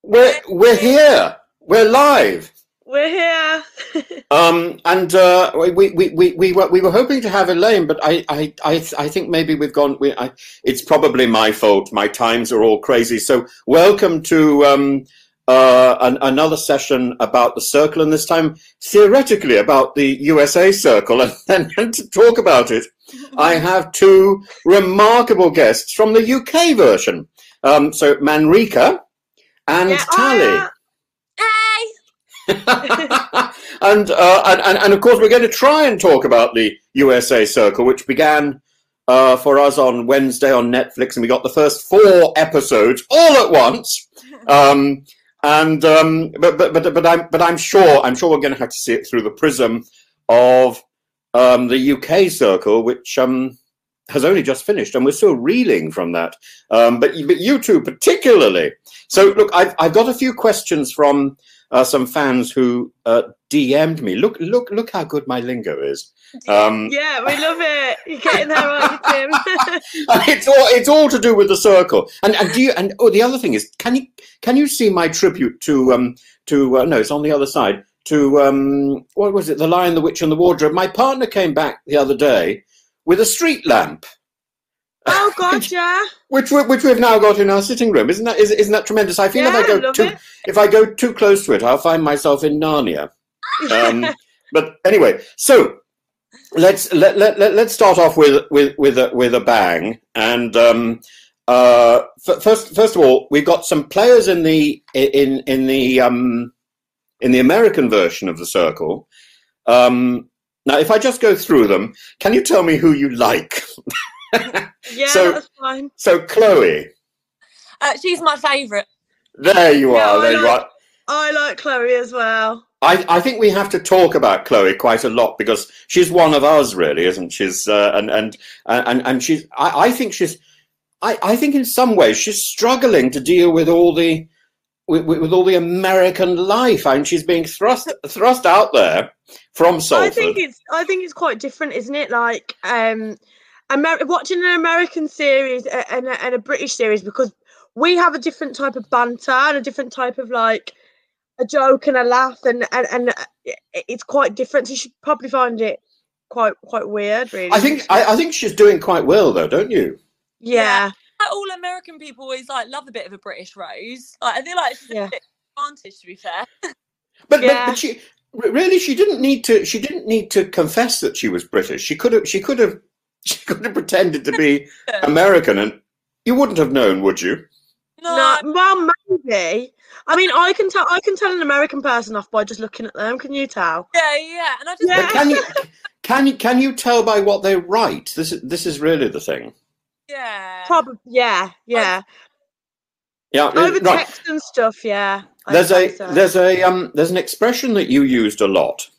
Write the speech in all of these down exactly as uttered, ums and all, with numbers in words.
We're we're here. We're live. We're here. um, and uh, we, we, we, we, were, we were hoping to have Elaine, but I, I, I, I think maybe we've gone, we, I, it's probably my fault. My times are all crazy. So welcome to um, uh, an, another session about the Circle, and this time theoretically about the U S A Circle. And, and, and to talk about it, I have two remarkable guests from the U K version. Um, so Manrika and Yeah, Tally. uh, and, uh, and, and and of course we're going to try and talk about the U S A Circle, which began uh, for us on Wednesday on Netflix, and we got the first four episodes all at once. Um, and um, but but but but I'm but I'm sure I'm sure we're going to have to see it through the prism of um, the U K Circle, which um, has only just finished, and we're still reeling from that. Um, but but you two particularly. So look, I've I've got a few questions from Uh, some fans who uh, D M'd me. Look, look, look how good my lingo is. Um, yeah, we love it. You're getting there, aren't you, Tim? it's all it's all to do with the Circle. And and do you? And oh, the other thing is, can you can you see my tribute to um to uh, no, it's on the other side to um what was it? The Lion, the Witch, and the Wardrobe. My partner came back the other day with a street lamp. Oh God, yeah. Which we, which we've now got in our sitting room, isn't that is, isn't that tremendous? I feel Yeah, if I go love too it. if I go too close to it, I'll find myself in Narnia. Um, but anyway, so let's let, let, let let's start off with with with a, with a bang. And um, uh, f- first first of all, we've got some players in the in in the um, in the American version of the Circle. Um, now, if I just go through them, can you tell me who you like? Yeah, so, that's fine. So Chloe. Uh, she's my favourite. There you Yeah, are. I There you like- are. I like Chloe as well. I, I think we have to talk about Chloe quite a lot because she's one of us, really, isn't she? She's uh, and and and and she's. I, I think she's. I, I think in some ways she's struggling to deal with all the with, with all the American life, and she's being thrust thrust out there from Salford. I think it's. I think it's quite different, isn't it? Like, um, Amer- watching an American series and a, and a British series, because we have a different type of banter and a different type of like a joke and a laugh, and and, and it's quite different. So you should probably find it quite quite weird, really. I think I, I think she's doing quite well, though, don't you? Yeah. Like, all American people always like love a bit of a British rose. Like, I feel like she's Yeah. a bit advantage, to be fair. But, Yeah. but but she really she didn't need to she didn't need to confess that she was British. She could have she could have she could have pretended to be American, and you wouldn't have known, would you? No, No, well, maybe. I mean, I can tell. I can tell an American person off by just looking at them. Can you tell? yeah, yeah. And I just Yeah. But can you can you can you tell by what they write? This is this is really the thing. yeah. Probably. Yeah, yeah. Yeah, Over right. text and stuff. Yeah. I'd There's say a so. there's a um there's an expression that you used a lot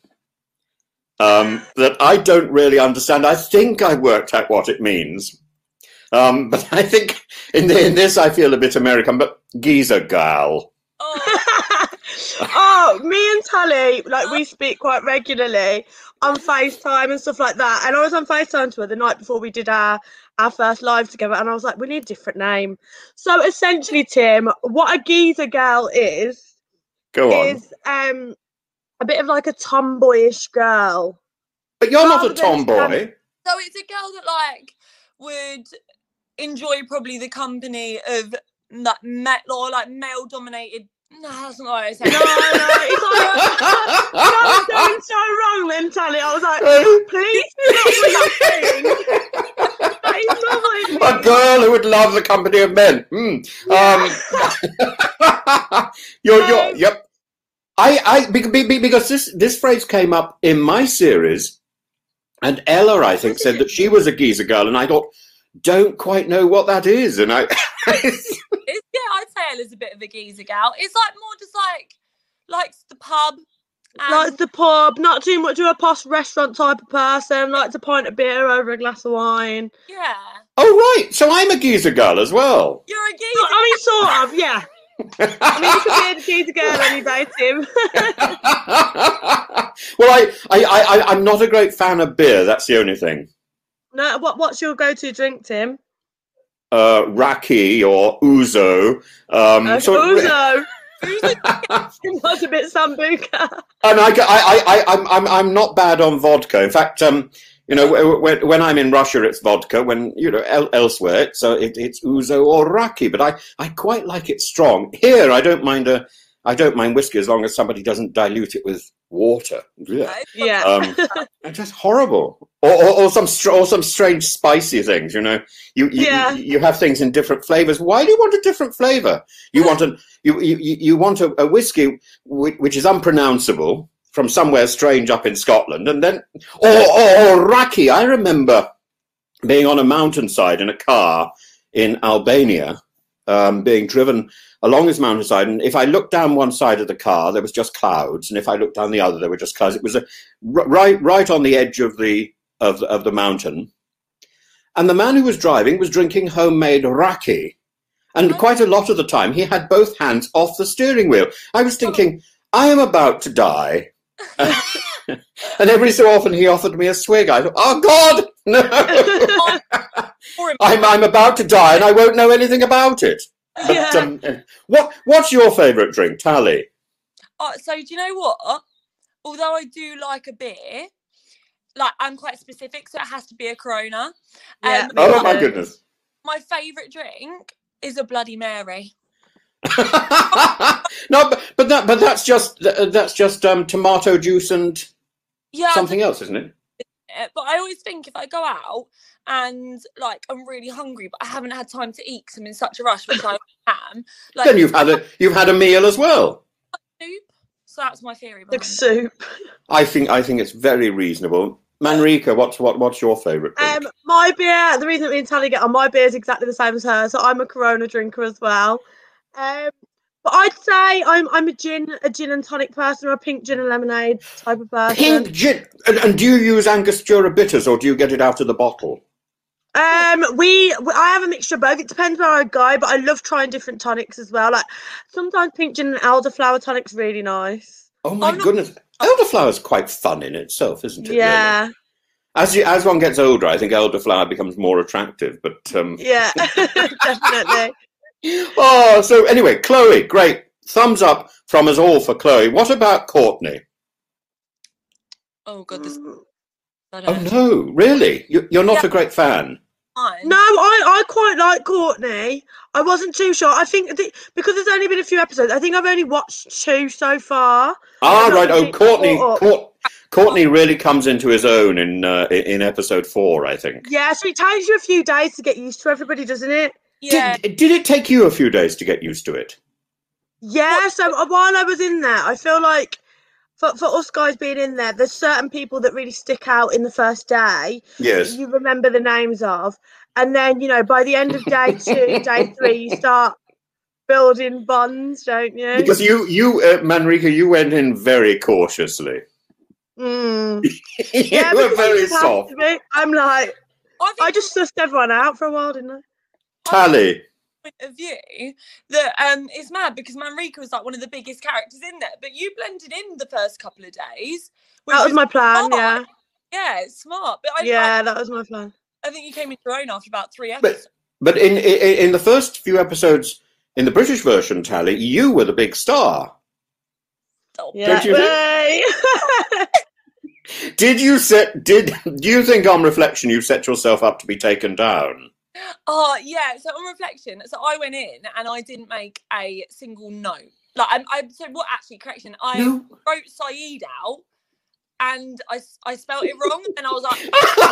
um, that I don't really understand. I think I worked out what it means, um, but I think in the, in this I feel a bit American. But geezer gal. Oh, Oh, me and Tally, like we speak quite regularly on FaceTime and stuff like that. And I was on FaceTime to her the night before we did our our first live together, and I was like, we need a different name. So essentially, Tim, what a geezer gal is Go on. is um a bit of like a tomboyish girl. But you're not a rather than just kind tomboy. so it's a girl that like would enjoy probably the company of like ma- or like male dominated. No, that's not what I said. No, no, it's like, I was doing so wrong then, Tally. I was like, please do not what you're saying. That is not what it A means. girl who would love the company of men. Hmm. Um, you're, you're, yep. I, I, be- be- because this, this phrase came up in my series, and Ella, I think, said that she was a geezer girl, and I thought, don't quite know what that is, and I. It's, yeah, I'd say Ella's a bit of a geezer gal. It's like more just like likes the pub. And Likes the pub, not too much of a posh restaurant type of person, likes a pint of beer over a glass of wine. yeah, Oh, right. So I'm a geezer girl as well. you're a geezer. I mean, sort of, yeah. I mean, you could be a geezer girl any day, Tim. Well, I, I, I, I'm not a great fan of beer. That's the only thing. No, what, what's your go-to drink, Tim? Uh, raki or ouzo. Um, Uh, so Ouzo. It was a bit sambuca. And I, I, I, I'm, I'm, I'm not bad on vodka. In fact, um, you know, when, when I'm in Russia, it's vodka. When you know, el- elsewhere, it's uh, it, it's ouzo or raki. But I, I quite like it strong. Here, I don't mind a, I don't mind whiskey as long as somebody doesn't dilute it with water. Yeah, Yeah. um, it's just horrible. Or, or, or some str- or some strange spicy things. You know, you you, Yeah. you you have things in different flavors. Why do you want a different flavor? You want a you you, you want a, a whiskey which, which is unpronounceable from somewhere strange up in Scotland, and then or, or, or raki. I remember being on a mountainside in a car in Albania, um, being driven along this mountainside, and if I looked down one side of the car, there was just clouds, and if I looked down the other, there were just clouds. It was a, right right on the edge of the of the, of the mountain, and the man who was driving was drinking homemade raki, and quite a lot of the time he had both hands off the steering wheel. I was thinking, I am about to die. And every so often he offered me a swig. I thought, oh God, no! I'm I'm about to die, and I won't know anything about it. But, Yeah. um, what what's your favourite drink, Tally? Oh, so do you know what? Although I do like a beer, like I'm quite specific, so it has to be a Corona. Yeah, Um, me Oh but my too. goodness! my favourite drink is a Bloody Mary. No, but but that but that's just that's just um, tomato juice and Yeah, something else, isn't it? it, but I always think if I go out and like I'm really hungry, but I haven't had time to eat because I'm in such a rush, which I am. Like Then you've had a you've had a meal as well. soup. So that's my theory Like behind it. soup. I think I think it's very reasonable. Manrika, what's what what's your favourite drink? Um, my beer, the reason that me and Tally get on, my beer is exactly the same as her, so I'm a Corona drinker as well. Um, but I'd say I'm I'm a gin, a gin and tonic person, or a pink gin and lemonade type of person. Pink gin. And, and do you use Angostura bitters, or do you get it out of the bottle? Um, we, we I have a mixture of both. It depends where I go, but I love trying different tonics as well. Like sometimes pink gin and elderflower tonic's really nice. Oh my I'm not- goodness, elderflower's quite fun in itself, isn't it? Yeah, Really? As you, as one gets older, I think elderflower becomes more attractive. But um, yeah, definitely. oh, so anyway, Chloe, great thumbs up from us all for Chloe. What about Courtney? Oh god, this Mm. I Oh don't no, really? You, you're not Yeah. a great fan. mind. No, I, I quite like Courtney. I wasn't too sure. I think the, because there's only been a few episodes. I think I've only watched two so far. Ah, I'm not right. Oh, completely Courtney, caught up. Court, Courtney really comes into his own in uh, in episode four, I think. Yeah, so it takes you a few days to get used to everybody, doesn't it? Yeah, Did, did it take you a few days to get used to it? Yeah, so uh, while I was in there, I feel like for, for us guys being in there, there's certain people that really stick out in the first day that Yes. you remember the names of. And then, you know, by the end of day two, day three, you start building bonds, don't you? Because you, you, uh, Manrika, you went in very cautiously. Mm. you Yeah, were because I very just have soft. to be. I'm like, I think I just sussed everyone out for a while, didn't I? Tally. point of view that um it's mad because Manrika was like one of the biggest characters in there, but you blended in the first couple of days. Which That was my plan, smart. yeah. Yeah, it's smart. But I, Yeah, that was my plan. I, I think you came into your own after about three But episodes. but in, in in the first few episodes in the British version, Tally, you were the big star. Oh, Yeah. you think? Did you set? Did do you think on reflection you set yourself up to be taken down? Oh, yeah. So on reflection, so I went in and I didn't make a single note. Like, I, I so what? Actually, correction. I No. wrote Saeed out, and I, I spelled it wrong, and I was like,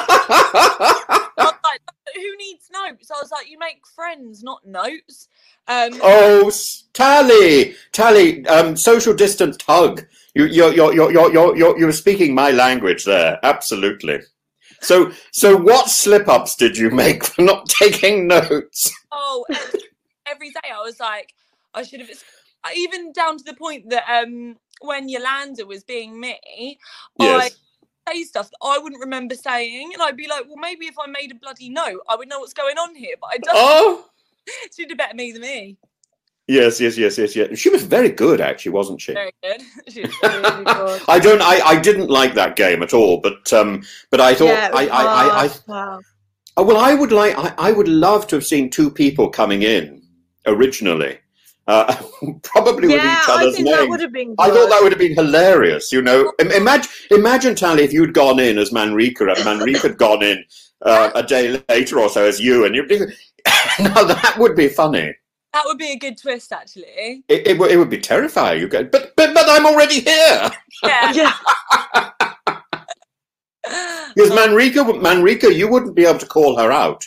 I was like, who needs notes? I was like, you make friends, not notes. Um, Oh, s- Tally, Tally, um, social distance hug. You, you're, you're, you're, you're, you're, you're, you're speaking my language there. Absolutely. So, so what slip-ups did you make for not taking notes? Oh, every, every day I was like, I should have. Even down to the point that um, when Yolanda was being me, Yes. I say stuff that I wouldn't remember saying, and I'd be like, well, maybe if I made a bloody note, I would know what's going on here. But I don't. Oh, She did better me than me. yes, yes, yes, yes, yes. She was very good, actually, wasn't she? Very good. She was Really good. I don't. I, I didn't like that game at all. But um, but I thought Yeah, it I, was I, I, I, hard. Wow. oh, well, I would like. I, I would love to have seen two people coming in originally, uh, probably with Yeah, each I other's think that names. would have been I thought good. that would have been hilarious. You know, Im- imagine, imagine, Tally, if you'd gone in as Manrika and Manrika had gone in uh, a day later or so as you, and you. Now that would be funny. That would be a good twist, actually. It, it, would- it would be terrifying. You go, but but but I'm already here. Yeah. Yeah. Because Manrika, Manrika, you wouldn't be able to call her out.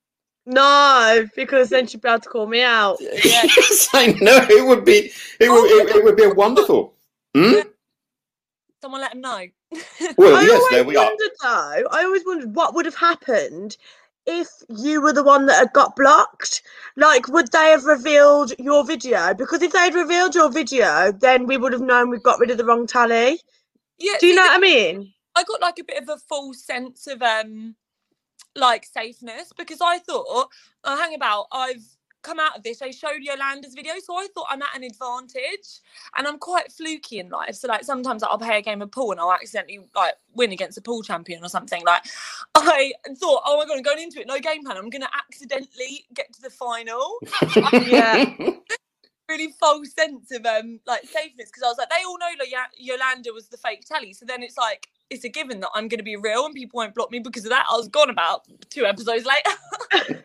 No, because then she'd be able to call me out. Yes, I know. It would be. It would. It, it would be a wonderful. Hmm? Someone let him know. Well, I yes, always there we are. wondered though. I always wondered what would have happened if you were the one that had got blocked. Like, would they have revealed your video? Because if they had revealed your video, then we would have known we've got rid of the wrong Tally. Yeah. Do you see, know what I mean? I got like a bit of a false sense of um like safeness, because I thought, oh, hang about, I've come out of this, they showed Yolanda's video, so I thought I'm at an advantage, and I'm quite fluky in life, so like sometimes like, I'll play a game of pool and I'll accidentally like win against a pool champion or something. Like I thought, oh my god, I'm going into it, no game plan, I'm gonna accidentally get to the final. Yeah. Really false sense of um like safeness, because I was like, they all know like Yolanda was the fake Tally, so then it's like it's a given that I'm going to be real and people won't block me because of that. I was gone about two episodes later.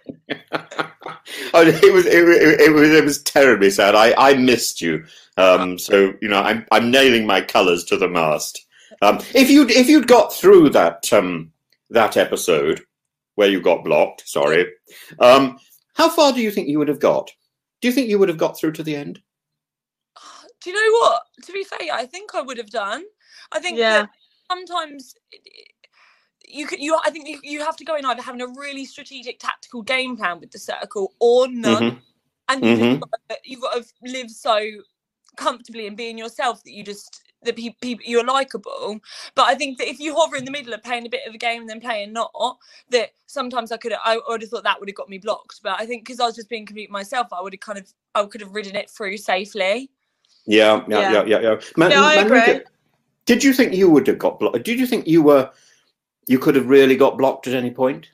Oh, it was it, it, it was it was terribly sad. I, I missed you. Um, so you know, I'm I'm nailing my colours to the mast. Um, if you'd if you'd got through that um that episode where you got blocked, sorry, um, how far do you think you would have got? Do you think you would have got through to the end? Do you know what? To be fair, I think I would have done. I think Yeah. that sometimes you could, you. I think you, you have to go in either having a really strategic, tactical game plan with the circle or none, Mm-hmm. and Mhm. you've, got to, you've got to live so comfortably and being yourself that you just that people pe- you're likable. But I think that if you hover in the middle of playing a bit of a game and then playing not, that sometimes I could I would have thought that would have got me blocked. But I think because I was just being complete myself, I would have kind of I could have ridden it through safely. Yeah, yeah, Yeah. yeah, yeah, yeah. Man, Yeah, I Manrika, agree. did you think you would have got blocked? Did you think you were you could have really got blocked at any point?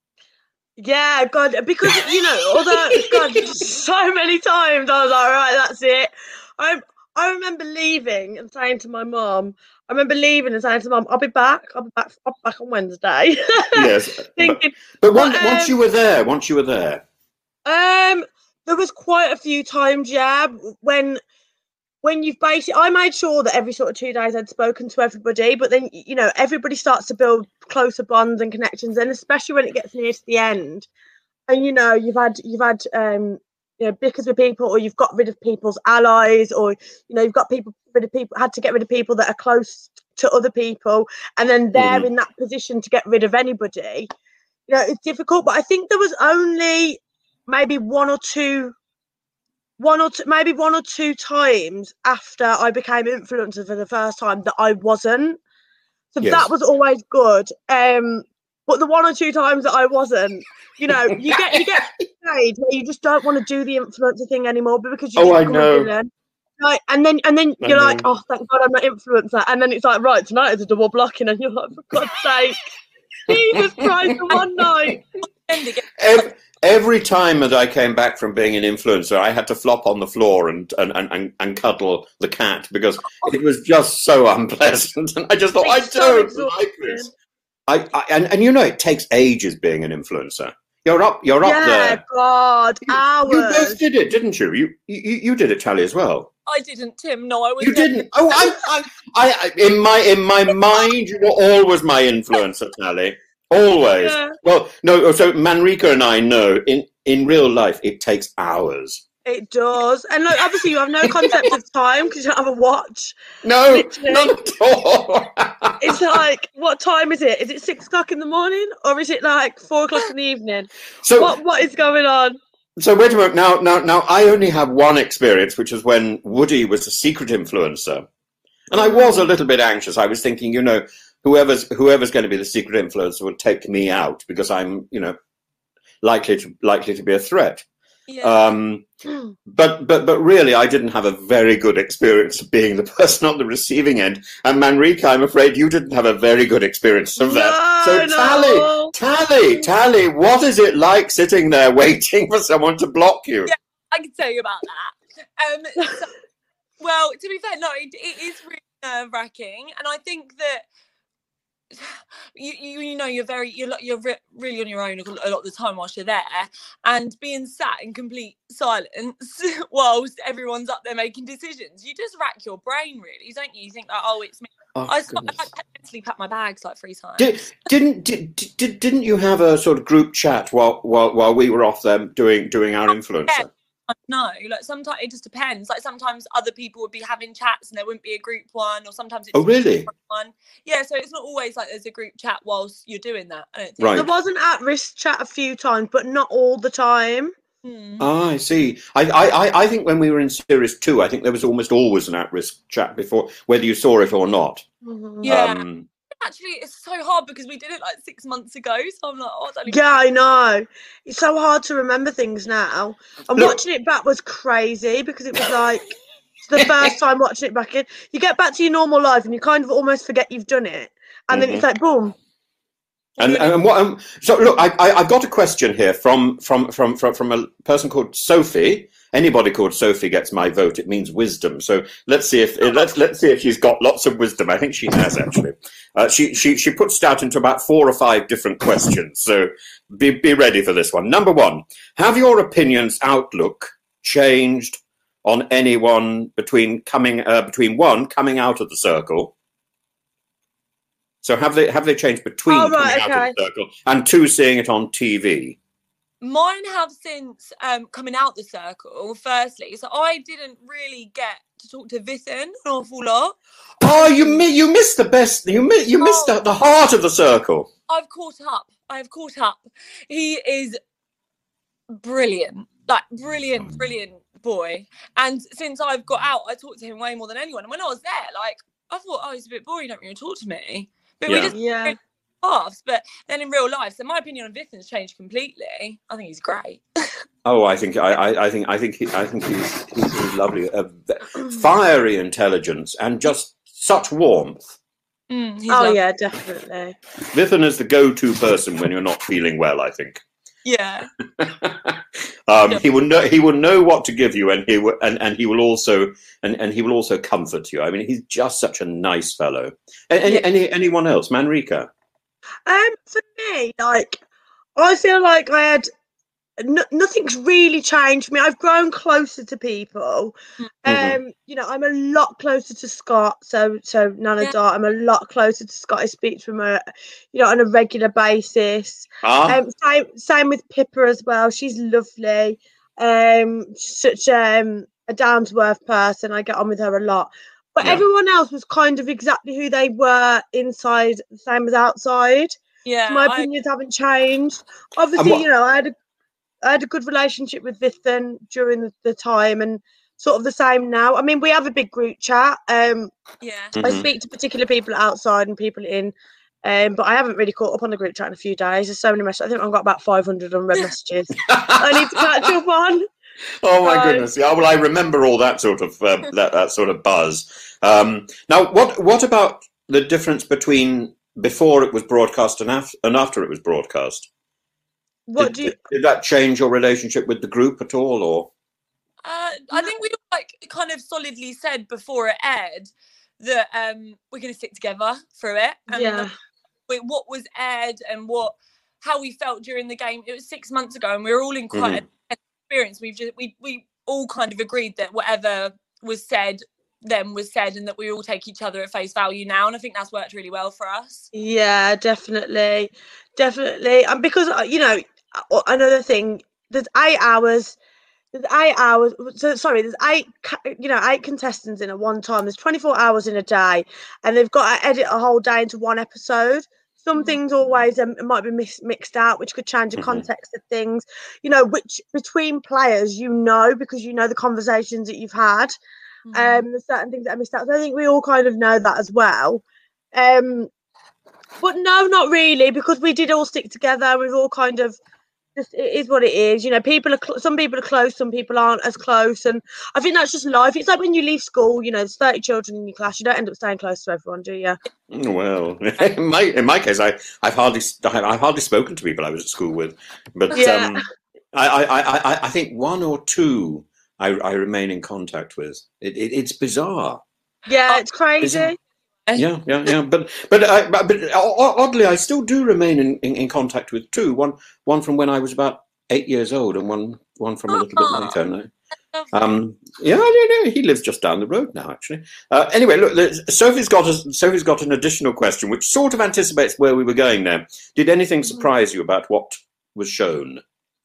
Yeah, God, because you know, although God, so many times I was like, right, that's it. I I remember leaving and saying to my mum, I remember leaving and saying to mum, I'll be back, I'll be back, I'll be back on Wednesday. Yes, but, Thinking, but once, but, once um, you were there, once you were there, um, there was quite a few times, yeah, when when you've basically, I made sure that every sort of two days I'd spoken to everybody, but then you know everybody starts to build closer bonds and connections, and especially when it gets near to the end, and you know you've had you've had um you know bickers with people, or you've got rid of people's allies, or you know you've got people rid of people had to get rid of people that are close to other people, and then they're Mhm. in that position to get rid of anybody. You know it's difficult, but I think there was only maybe one or two. One or two, maybe one or two times after I became influencer for the first time that I wasn't. So Yes. that was always good. Um, but the one or two times that I wasn't, you know, you get you get paid where you just don't want to do the influencer thing anymore, but because you Oh, just I become know. a villain. Like, and then and then I you're like, know. oh, thank God I'm not influencer. And then it's like, right, tonight is a double blocking, and you're like, for God's sake, Jesus Christ, for one night. And again, Every, every time that I came back from being an influencer, I had to flop on the floor and and, and, and cuddle the cat because it was just so unpleasant. And I just thought, I It's so don't exhausting. like this. I, I and, and you know, it takes ages being an influencer. You're up, you're up Yeah, there. God, You, hours. you both did it, didn't you? You you, you did it, Tally, as well. I didn't, Tim. No, I was. You didn't. Oh, I, I, I, I, in my in my mind, you were always my influencer, Tally. Always. Yeah. Well, no. So Manrika and I know in in real life it takes hours. It does. And look, obviously you have no concept of time because you don't have a watch. No, Literally. not at all. It's like, what time is it? Is it six o'clock in the morning or is it like four o'clock in the evening? so What What is going on? so wait a minute. Now now now I only have one experience, which is when Woody was a secret influencer, and I was a little bit anxious. I was thinking, you know, whoever's whoever's going to be the secret influencer will take me out because I'm, you know, likely to likely to be a threat. Yeah. Um, but but but really, I didn't have a very good experience of being the person on the receiving end. And Manrika, I'm afraid you didn't have a very good experience of that. So No, Tally, no. Tally, Tally, what is it like sitting there waiting for someone to block you? Yeah. I can tell you about that. Um, so, well, to be fair, no, it, it is really nerve wracking, and I think that you you, you know you're very you're you're re- really on your own a lot of the time whilst you're there, and being sat in complete silence whilst everyone's up there making decisions, you just rack your brain, really, don't you? You think like, oh, it's me. Oh, I, I had to mentally pack my bags like three times. Did, didn't did, did didn't you have a sort of group chat while while while we were off there doing doing our influencer? Yeah. No, like sometimes it just depends. Like sometimes other people would be having chats and there wouldn't be a group one, or sometimes it's oh really one. Yeah, so it's not always like there's a group chat whilst you're doing that. I don't think. Right. There was an at-risk chat a few times, but not all the time. Hmm. Ah, I see. I, I I think when we were in series two, I think there was almost always an at-risk chat before, whether you saw it or not. Mm-hmm. Yeah. Um, Actually, it's so hard because we did it like six months ago, so I'm like, oh, I don't even Yeah, I know. It's so hard to remember things now. And Look- watching it back was crazy because it was like the first time watching it back in. You get back to your normal life and you kind of almost forget you've done it, and then it's like boom. And and what? Um, so look, I, I I've got a question here from from from from from a person called Sophie. Anybody called Sophie gets my vote. It means wisdom. So let's see if let's let's see if she's got lots of wisdom. I think she has actually. Uh, she she she puts it out into about four or five different questions. So be be ready for this one. Number one: have your opinions, outlook changed on anyone between coming uh, between one coming out of the circle? So have they have they changed between Oh, right, coming out okay. of the circle and two seeing it on T V? Mine have since um, coming out the circle, firstly. So I didn't really get to talk to Vithan an awful lot. Oh, you mi- you missed the best. You mi- you missed Oh. the, the heart of the circle. I've caught up. I've caught up. He is brilliant. Like, brilliant, brilliant boy. And since I've got out, I talk to him way more than anyone. And when I was there, like, I thought, oh, he's a bit boring. You don't really talk to me. But we Yeah. just Yeah. laughs. But then in real life, so my opinion on Vithan's changed completely. I think he's great. Oh, I think I, I, I think I think he, I think he's he's, he's lovely. Uh, fiery intelligence and just such warmth. Mm, he's Oh lovely. yeah, definitely. Vithan is the go-to person when you're not feeling well, I think. Yeah. um, he will know he will know what to give you, and he will and, and he will also and, and he will also comfort you. I mean, he's just such a nice fellow. A- Any, Yeah. any anyone else, Manrika? Um, for me, like, I feel like I had n- nothing's really changed for me. I've grown closer to people. Mhm. Um, you know, I'm a lot closer to Scott. So, so Nana Yeah. Dart, I'm a lot closer to Scott. I speak to him, uh, you know, on a regular basis. Ah, Um, same, same with Pippa as well. She's lovely. Um, such um a down to earth person. I get on with her a lot. But Yeah. everyone else was kind of exactly who they were inside, the same as outside. Yeah. So my I- opinions haven't changed. Obviously, what- you know, I had a I had a good relationship with Vithan during the, the time, and sort of the same now. I mean, we have a big group chat. Um, yeah. I Mhm. speak to particular people outside and people in. Um, but I haven't really caught up on the group chat in a few days. There's so many messages. I think I've got about five hundred unread messages I need to catch up on. Oh my So- goodness! Yeah, well, I remember all that sort of um, that that sort of buzz. Um, now, what what about the difference between before it was broadcast and, af- and after it was broadcast? What did, do you? did, did that change your relationship with the group at all, or? Uh, I think we like kind of solidly said before it aired that um, we're going to stick together through it. And Yeah. we- what was aired and what how we felt during the game. It was six months ago, and we were all in quite Mhm. an experience. We've just we we all kind of agreed that whatever was said then was said, and that we all take each other at face value now. And I think that's worked really well for us. Yeah, definitely, definitely. And because uh, you know, uh, another thing, there's eight hours. There's eight hours. So sorry, there's eight. ca- You know, eight contestants in at one time. There's twenty-four hours in a day, and they've got to edit a whole day into one episode. Some Mhm. things always um, might be mis- mixed out, which could change the Mhm. context of things. You know, which between players, you know, because you know the conversations that you've had. Um, there's certain things that I missed out. So I think we all kind of know that as well. Um, but no, not really, because we did all stick together. We've all kind of just, it is what it is. You know, people are cl- some people are close, some people aren't as close, and I think that's just life. It's like when you leave school. You know, there's thirty children in your class. You don't end up staying close to everyone, do you? Well, in my in my case, I I've hardly I've hardly spoken to people I was at school with, but Yeah. um, I, I, I, I- I think one or two I, I remain in contact with. It, it, it's bizarre. Yeah, it's crazy. Bizarre. Yeah, yeah, yeah. But but, I, but but oddly, I still do remain in, in, in contact with two. One one from when I was about eight years old, and one one from a little bit later. No? Um, yeah, yeah, yeah, he lives just down the road now, actually. Uh, anyway, look, Sophie's got a, Sophie's got an additional question, which sort of anticipates where we were going there. Did anything surprise you about what was shown?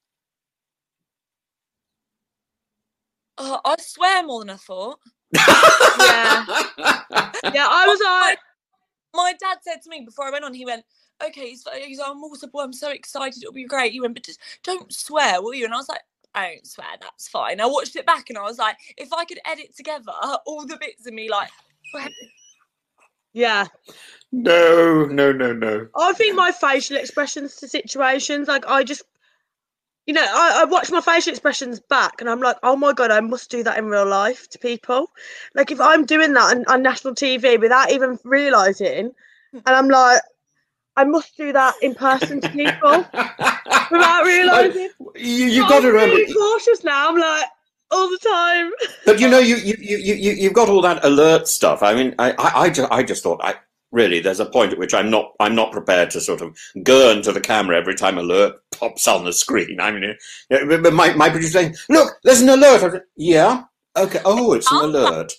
Uh, I swear more than I thought. Yeah, yeah. I was like, my, my dad said to me before I went on, he went, "Okay, he's, he's like, I'm also, I'm so excited, it'll be great." He went, "But just don't swear, will you?" And I was like, "I don't swear, that's fine." I watched it back and I was like, if I could edit together all the bits of me, like, yeah. No, no, no, no. I think my facial expressions to situations, like I just, you know, I, I watch my facial expressions back and I'm like, oh my God, I must do that in real life to people. Like if I'm doing that on, on national T V without even realising, and I'm like, I must do that in person to people without realising. You, you've got to remember. I'm really cautious now. I'm like, all the time. But you know, you you you you you've got all that alert stuff. I mean, I I, I just I just thought I. Really, there's a point at which I'm not I'm not prepared to sort of gurn to the camera every time alert pops on the screen. I mean, uh, my my producer saying, "Look, there's an alert." I said, "Yeah, okay. Oh, it's an alert."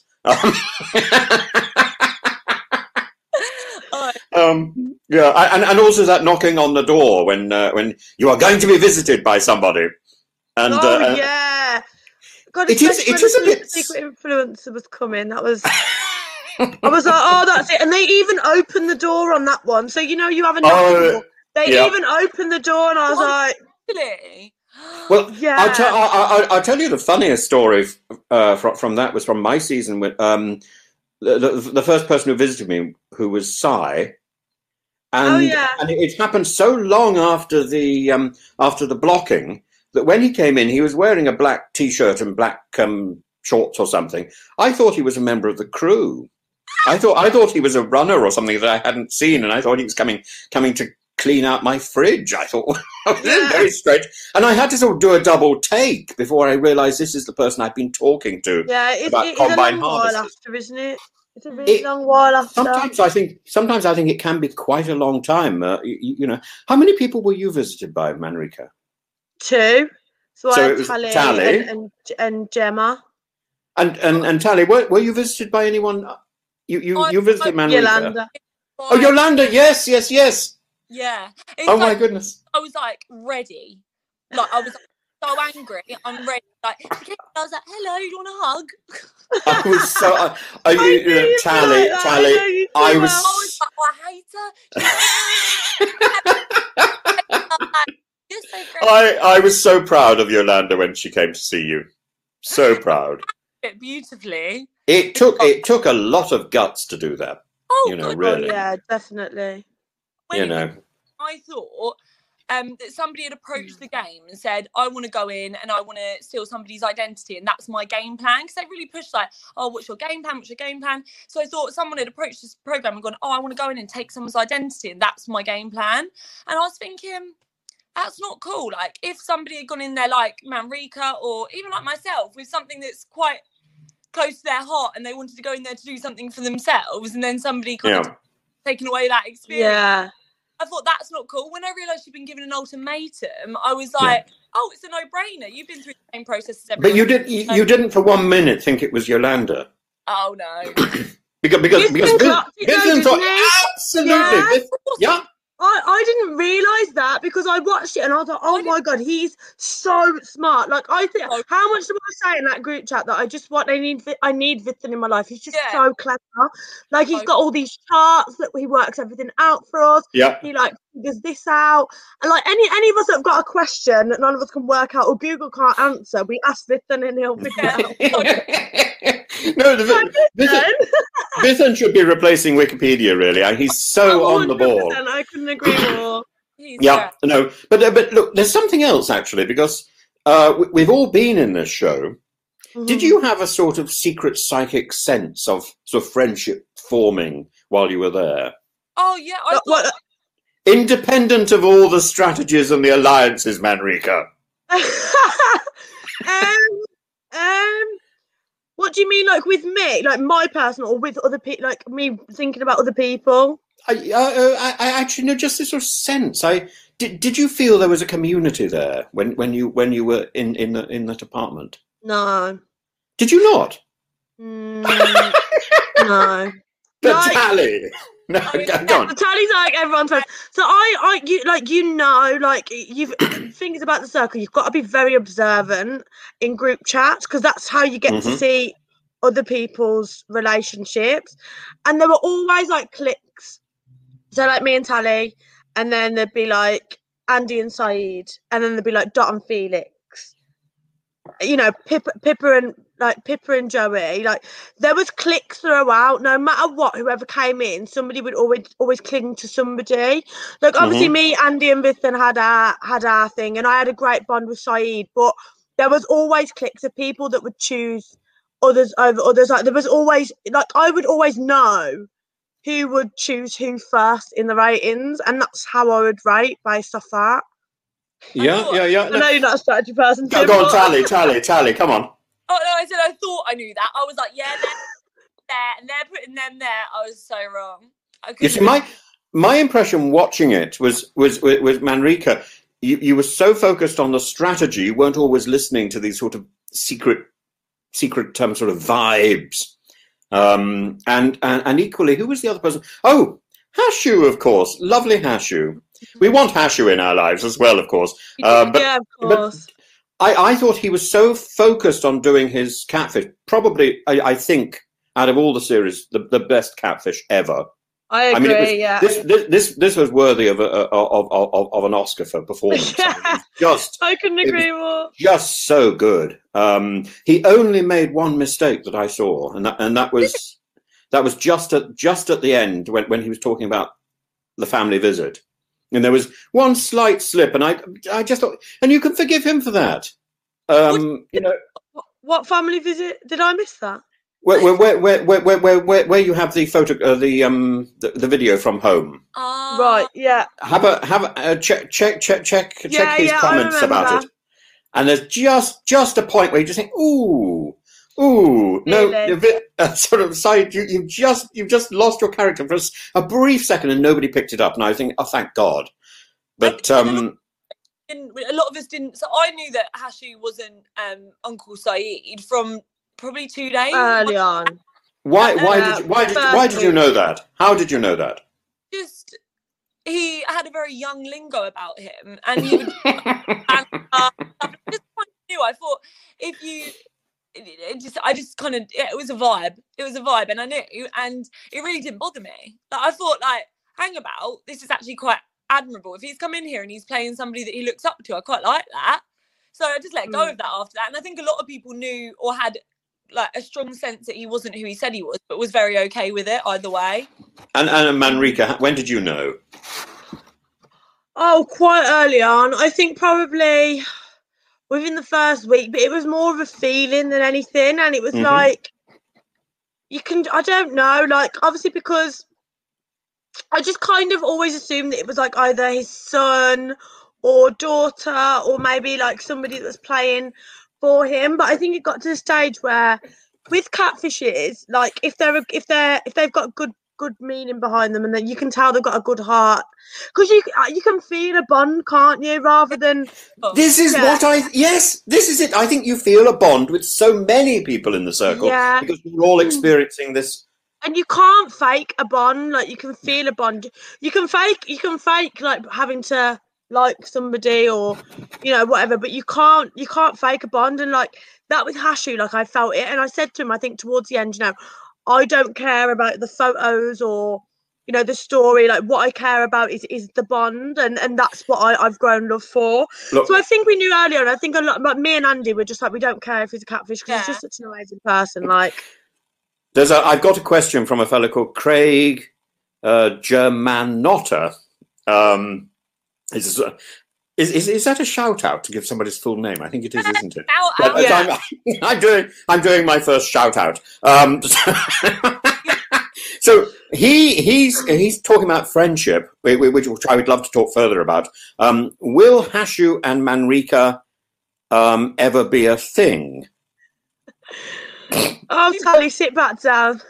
um, yeah, I, and and also that knocking on the door when uh, when you are going to be visited by somebody. And oh uh, yeah, God, it is it is a bit secret influencer was coming. That was. I was like, oh, that's it. And they even opened the door on that one. So, you know, you have a knock oh, They yeah. even opened the door and I was what? like... Really? Well, yeah. I'll, tell, I'll, I'll tell you the funniest story uh, from, from that was from my season. With um, the, the, the first person who visited me, who was Sai. And, oh, yeah. and it, it happened so long after the, um, after the blocking that when he came in, he was wearing a black T-shirt and black um, shorts or something. I thought he was a member of the crew. I thought I thought he was a runner or something that I hadn't seen, and I thought he was coming coming to clean out my fridge. I thought, Yeah. very strange, and I had to sort of do a double take before I realised this is the person I've been talking to. Yeah, it's, about it's a combine long while harvesters. after, isn't it? It's a really It- long while after. Sometimes I think sometimes I think it can be quite a long time. Uh, you, you know, how many people were you visited by, Manrika? Two. So, So I it had was Tally, Tally. And, and, and Gemma. And and and Tally, were, were you visited by anyone? You you, I- you visited I- Manrika? Yolanda. Oh, Yolanda! Yes, yes, yes. Yeah. It's Oh my like, goodness. I was like ready. Like I was so angry. I'm ready. Like she came, I was like, "Hello, you want a hug?" I was so. I, I, I you knew know, you'd be Tally, like that. I Tally. know you I so was- I well. was like, "Oh, I hate her." You're so great. I, I was so proud of Yolanda when she came to see you. So proud. It beautifully. It took it took a lot of guts to do that. Oh, You know, God, really. Oh, yeah, definitely. when You it know. I thought um, that somebody had approached the game and said, I want to go in and I want to steal somebody's identity and that's my game plan. Because they really pushed like, oh, what's your game plan? What's your game plan? So I thought someone had approached this program and gone, oh, I want to go in and take someone's identity and that's my game plan. And I was thinking, that's not cool. Like if somebody had gone in there like Manrika or even like myself with something that's quite close to their heart and they wanted to go in there to do something for themselves and then somebody kind Yeah. of taken away that experience. Yeah. I thought that's not cool. When I realised you'd been given an ultimatum, I was like, "Oh, it's a no-brainer. You've been through the same process as everyone." But you did you, you didn't for one minute think it was Yolanda. Oh no! Because because Vincent because Vin- clocked it though, Vincent thought didn't he? absolutely. Yeah. Vin- yeah. I, I didn't realise that because I watched it and I was like, oh my God, he's so smart. Like, I think, Oh. how much do I say in that group chat that I just want, I need, Vi- I need Vincent in my life. He's just Yeah. so clever. Like, he's Oh. got all these charts that he works everything out for us. Yeah. He, like, figures this out. And, like, any any of us that have got a question that none of us can work out or Google can't answer, we ask Vincent and he'll figure it out. No, the, Vincent, Then, Vincent should be replacing Wikipedia. Really, Uh, he's so on the ball. one hundred percent, I couldn't agree more. He's Yeah, great. no, but uh, but look, there's something else actually because uh, we, we've all been in this show. Did you have a sort of secret psychic sense of sort of friendship forming while you were there, Oh yeah, I What- thought what- independent of all the strategies and the alliances, Manrika? um, Um, what do you mean, like with me, like my personal, or with other people, like me thinking about other people? I, uh, I, I actually know just this sort of sense. I did. Did you feel there was a community there when, when you when you were in in the, in that apartment? No. Did you not? Mm, no. The Like- tally. No, go go on. The tally's like everyone's friends. So I, I, you like you know, like you've things about the circle. You've got to be very observant in group chats because that's how you get to Mhm. see other people's relationships. And there were always like cliques. So like me and Tally, and then there'd be like Andy and Saeed, and then there'd be like Dot and Felix. You know, Pippa, Pippa and like Pippa and Joey. Like there was cliques throughout. No matter what, whoever came in, somebody would always always cling to somebody. Like obviously, Mhm. me, Andy, and Vithan had our had our thing, and I had a great bond with Saeed. But there was always cliques of people that would choose others over others. Like there was always like I would always know who would choose who first in the ratings, and that's how I would rate based off that. Yeah, yeah, yeah. I No. know you're not a strategy person. Go, Tim, go on, but- tally, tally, tally. Come on. Oh no, I said I thought I knew that. I was like, yeah, they're there, and they're putting them there. I was so wrong. I You couldn't see, my my impression watching it was was was, was Manrika. You you were so focused on the strategy, you weren't always listening to these sort of secret secret um, sort of vibes. Um, and, and and equally, who was the other person? Oh, Hashu, of course, lovely Hashu. We want Hashu in our lives as well, of course. Uh, but yeah, of but- course. I, I thought he was so focused on doing his catfish. Probably, I, I think, out of all the series, the, the best catfish ever. I agree. I mean, it was, yeah. this, this this this was worthy of a, of, of of of an Oscar for performance. I mean, it was just I couldn't it agree more. just so good. Um, he only made one mistake that I saw, and that and that was that was just at just at the end when when he was talking about the family visit. And there was one slight slip, and I, I just thought, and you can forgive him for that. Um, you know, What, what family visit? Did I miss that? where, where, where, where, where, where, where, where you have the photo, uh, the um, the, the video from home. Ah, Right. Yeah. Have a have a uh, check, check, check, check, check Yeah, his yeah, I comments about remember. it. And there's just just a point where you just think, ooh, ooh, no, Really? a bit uh, sort of side. You you just you've just lost your character for a s- a brief second, and nobody picked it up. And I think, oh, thank God. But um, didn't, a lot of us didn't. So I knew that Hashu wasn't um, Uncle Saeed from probably two days. Early on. why why uh, did you, why did why did you know that? How did you know that? Just he had a very young lingo about him, and he would. and, uh, I just kind of knew. I thought if you. It, it just, I just kind of, it was a vibe. It was a vibe, and I knew, and it really didn't bother me. Like, I thought, like, hang about, this is actually quite admirable. If he's come in here and he's playing somebody that he looks up to, I quite like that. So I just let go Mm. of that after that. And I think a lot of people knew or had like a strong sense that he wasn't who he said he was, but was very okay with it either way. And and Manrika, when did you know? Oh, quite early on. I think probably within the first week, but it was more of a feeling than anything. And it was Mhm. like, you can, I don't know, like, obviously, because I just kind of always assumed that it was like either his son or daughter, or maybe like somebody that was playing for him. But I think it got to the stage where with catfishes, like if they're a- if they're if they've got good good meaning behind them, and then you can tell they've got a good heart, because you uh, you can feel a bond, can't you? Rather than This is Yeah. what I yes, this is it. I think you feel a bond with so many people in the circle Yeah. because we're all experiencing this. and you can't fake a bond. Like you can feel a bond. You can fake you can fake like having to like somebody or you know whatever, but you can't you can't fake a bond. And like that with Hashu, like I felt it, and I said to him, I think towards the end, you know, I don't care about the photos or you know the story. Like what I care about is is the bond, and and that's what I I've grown love for. Look, So I think we knew earlier, and I think a lot. Like me and Andy were just like we don't care if he's a catfish because he's Yeah. just such an amazing person. Like. there's a I've got a question from a fellow called Craig uh, Germanotta. Um, is, is is is that a shout out to give somebody's full name? I think it is, isn't it? Out, But out, Yeah. I'm, I'm doing I'm doing my first shout out. Um, so he he's he's talking about friendship, whi- whi- which, which I would love to talk further about. Um, will Hashu and Manrika um, ever be a thing? Oh, Tally, sit back down. um,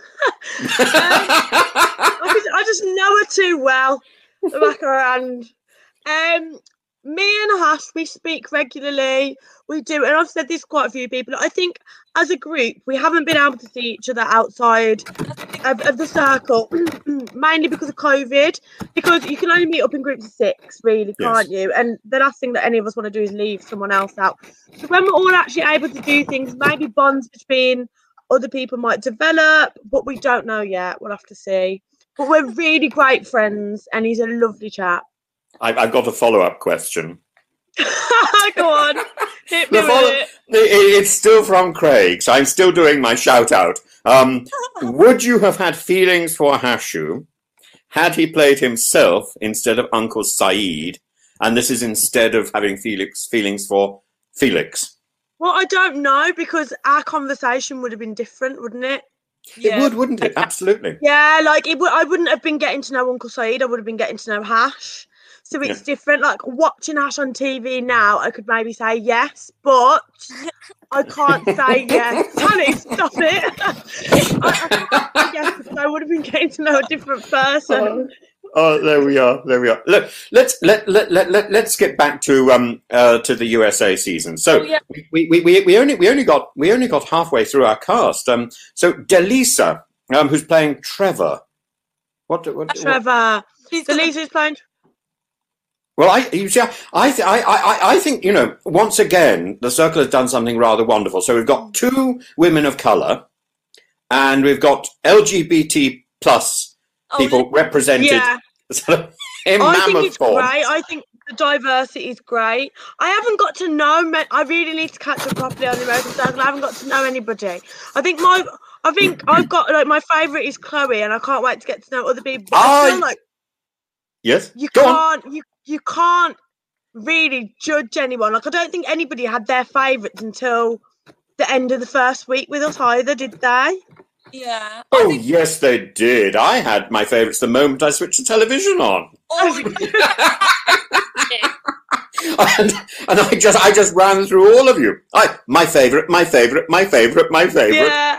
I, just, I just know her too well. The back of her hand. Um, me and Hash, we speak regularly. We do, and I've said this to quite a few people. I think as a group, we haven't been able to see each other outside of, of the circle, mainly because of COVID. Because you can only meet up in groups of six, really, can't Yes. you? And the last thing that any of us want to do is leave someone else out. So when we're all actually able to do things, maybe bonds between other people might develop, but we don't know yet. We'll have to see. But we're really great friends, and he's a lovely chap. I, I've got a follow-up question. Go on, hit me The follow- with it. it- It's still from Craig, so I'm still doing my shout-out. Um, would you have had feelings for Hashu had he played himself instead of Uncle Saeed? And this is instead of having Felix feelings for Felix. Well, I don't know, because our conversation would have been different, wouldn't it? It would, wouldn't it? Absolutely. Yeah, like it would. I wouldn't have been getting to know Uncle Saeed. I would have been getting to know Hash. So it's Yeah. different. Like watching Hash on T V now, I could maybe say yes, but I can't say yes. Tally, stop it. I, I, I guess because I would have been getting to know a different person. Oh, there we are. There we are. Look, let's let let let let let's get back to um uh to the U S A season. So Oh, yeah. we, we we we only we only got we only got halfway through our cast. Um, so Delisa, um, who's playing Trevor. What? what, what Trevor. He's The got Lisa's playing. well, I you see, I th- I I I think you know once again the Circle has done something rather wonderful. So we've got two women of color, and we've got L G B T plus oh, people represented. Yeah. Sort of in I think mammoth it's form. great. I think the diversity is great. I haven't got to know. Me- I really need to catch up properly on the American Circle. I haven't got to know anybody. I think my. I think I've got like my favourite is Chloe, and I can't wait to get to know other people. But I feel I- like Yes. you Go on. can't. You you can't really judge anyone. Like I don't think anybody had their favourites until the end of the first week with us either, did they? yeah. I Oh, think, yes, they did. I had my favourites the moment I switched the television on. oh, and, and I just I just ran through all of you. I my favourite, my favourite, my favourite, my favourite. Yeah.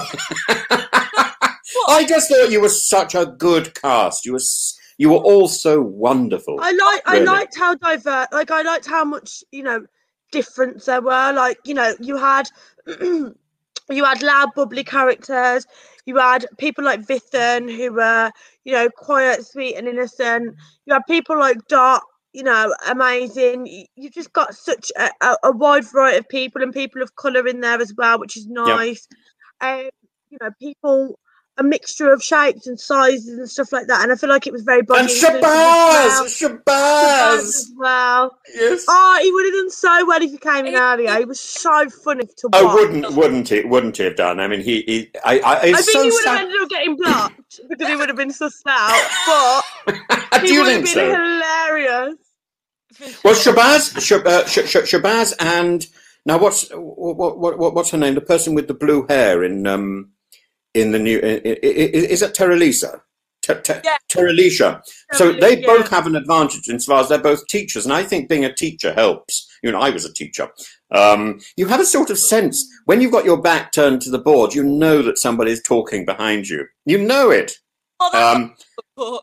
I just thought you were such a good cast. You were s- you were all so wonderful. I like I Really. liked how diverse, like I liked how much, you know, difference there were. Like, you know, you had you had loud, bubbly characters. You had people like Vithan who were, you know, quiet, sweet, and innocent. You had people like Dot, you know, amazing. You, you just got such a, a, a wide variety of people, and people of colour in there as well, which is nice. Um, you know, people, a mixture of shapes and sizes and stuff like that. And I feel like it was very body And inclusive as well. Shabazz, Shabazz Shabazz. as well. Yes. Oh, he would have done so well if he came in earlier. He was so funny to watch. Oh, wouldn't wouldn't he? Wouldn't he have done? I mean, he. he I. I, it's I think so he would have sad. ended up getting blocked because he would have been sussed out. But Do he you would have think been so? hilarious. Well, Shabazz, Shab, uh, Sh- Sh- Shabazz, and now what's what, what, what what's her name? The person with the blue hair in um in the new i- i- i- is it Terralisa? Ter- Ter- Yeah. Terralisha. So they Yeah. both have an advantage insofar as they're both teachers, and I think being a teacher helps. You know, I was a teacher. Um, you have a sort of sense when you've got your back turned to the board. You know that somebody's talking behind you. You know it. oh, that's Um, cool.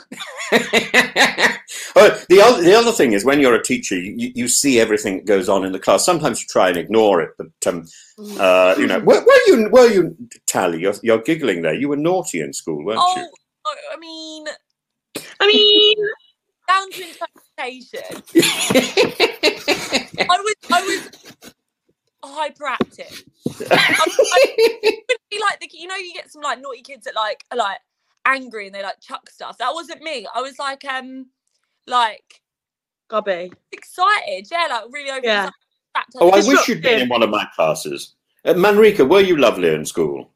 Oh, the other the other thing is when you're a teacher, you, you see everything that goes on in the class. Sometimes you try and ignore it, but um, uh, you know, were, were you were you Tally? You're, you're giggling there. You were naughty in school, weren't Oh, you? I I mean, I mean, down to interpretation. I was, I was hyperactive. I, I wouldn't be like the, you know, you get some like naughty kids that like are like angry and they like chuck stuff. That wasn't me. I was like, um, like Gobby. excited, yeah, like really over. Yeah. Oh, I Disruptive. wish you'd been in one of my classes. Uh, Manrika, were you lovely in school?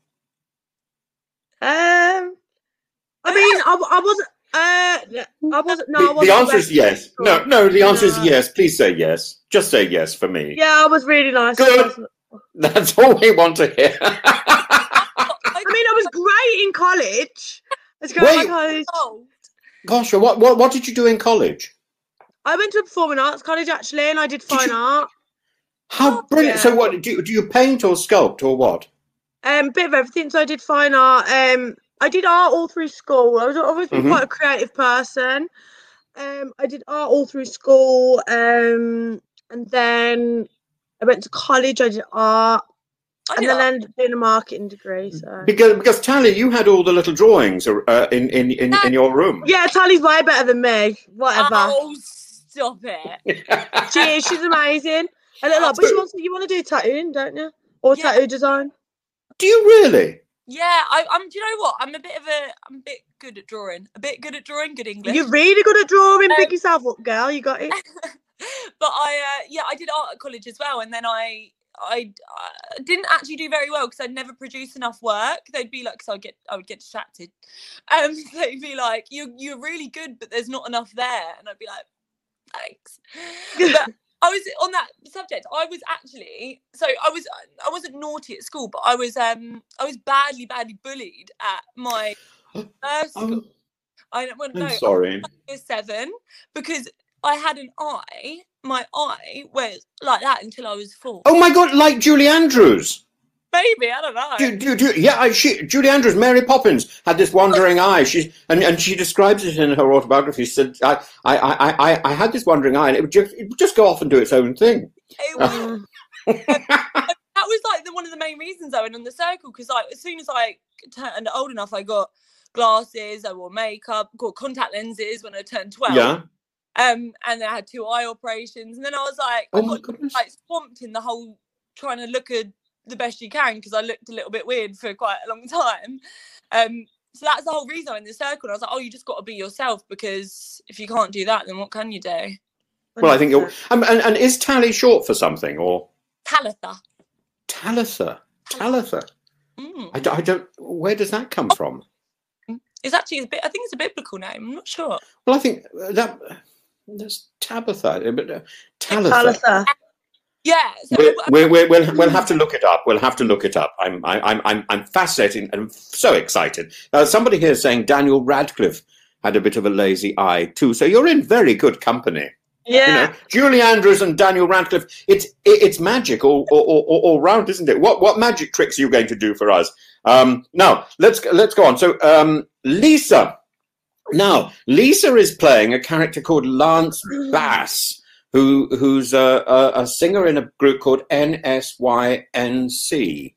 Um, I mean, I, I wasn't. Uh, I wasn't. No, I the, wasn't the answer is best yes. in No, school. no. The answer is No. yes. Please say yes. Just say yes for me. Yeah, I was really nice. Good. I wasn't- That's all we want to hear. I mean, I was great in college. I was great Wait. in college. Oh, Gosh, what, what what did you do in college? I went to a performing arts college actually, and I did fine you- art. How Oh, brilliant! yeah. So, what do you, do you paint or sculpt or what? Um, bit of everything. So I did fine art. Um, I did art all through school. I was I've always been Mhm. quite a creative person. Um, I did art all through school. Um, and then I went to college. I did art, I and did then I art. ended up doing a marketing degree. So Because because Tally, you had all the little drawings uh, in, in in in your room. yeah, Tally's way better than me. Whatever. Oh, stop it. She is. She's amazing. A little lot, but she wants. You want to do tattooing, don't you? Or Yeah. tattoo design? Do you really? Yeah, I, I'm. Do you know what? I'm a bit of a. I'm a bit good at drawing. A bit good at drawing. Good English. You're really good at drawing. Um, Pick yourself up, girl. You got it. But I, uh, yeah, I did art at college as well, and then I, I, I didn't actually do very well because I'd never produce enough work. They'd be like, because I would get, I would get distracted. Um, they'd be like, "You, you're really good, but there's not enough there," and I'd be like, "Thanks." But I was on that subject. I was actually, so I was, I wasn't naughty at school, but I was, um, I was badly, badly bullied at my first school. Oh, I well, I'm no, sorry. year seven because I had an eye. My eye went like that until I was four. Oh my God! Like Julie Andrews. Maybe I don't know. Do, do, do, yeah, I, she, Julie Andrews, Mary Poppins had this wandering eye. She's and, and she describes it in her autobiography. She said, "I I, I, I, I had this wandering eye, and it would just it would just go off and do its own thing." It was, that was like the, one of the main reasons I went on the circle because like as soon as I turned old enough, I got glasses, I wore makeup, got contact lenses when I turned twelve. Yeah. Um, and then I had two eye operations, and then I was like, Oh I my got goodness. like swamped in the whole trying to look at the best you can because I looked a little bit weird for quite a long time. Um, so that's the whole reason I'm in the circle. And I was like, oh, you just got to be yourself because if you can't do that, then what can you do? Well, I think you're. Um, and, and is Tally short for something or Talitha. Talitha? Talitha. Mm. I, don't- I don't. Where does that come from? It's actually a bit. I think it's a biblical name. I'm not sure. Well, I think that that's Tabitha, but uh, Talitha. Talitha. Yeah. So We're, we're, we're, we'll we'll have to look it up. We'll have to look it up. I'm I, I'm I'm I'm fascinated and so excited. Uh, somebody here is saying Daniel Radcliffe had a bit of a lazy eye too. So you're in very good company. Yeah. You know, Julie Andrews and Daniel Radcliffe. It's it, it's magic all all, all all round, isn't it? What what magic tricks are you going to do for us? Um, now let's let's go on. So um, Lisa. Now Lisa is playing a character called Lance Bass, who who's a, a, a singer in a group called N S Y N C.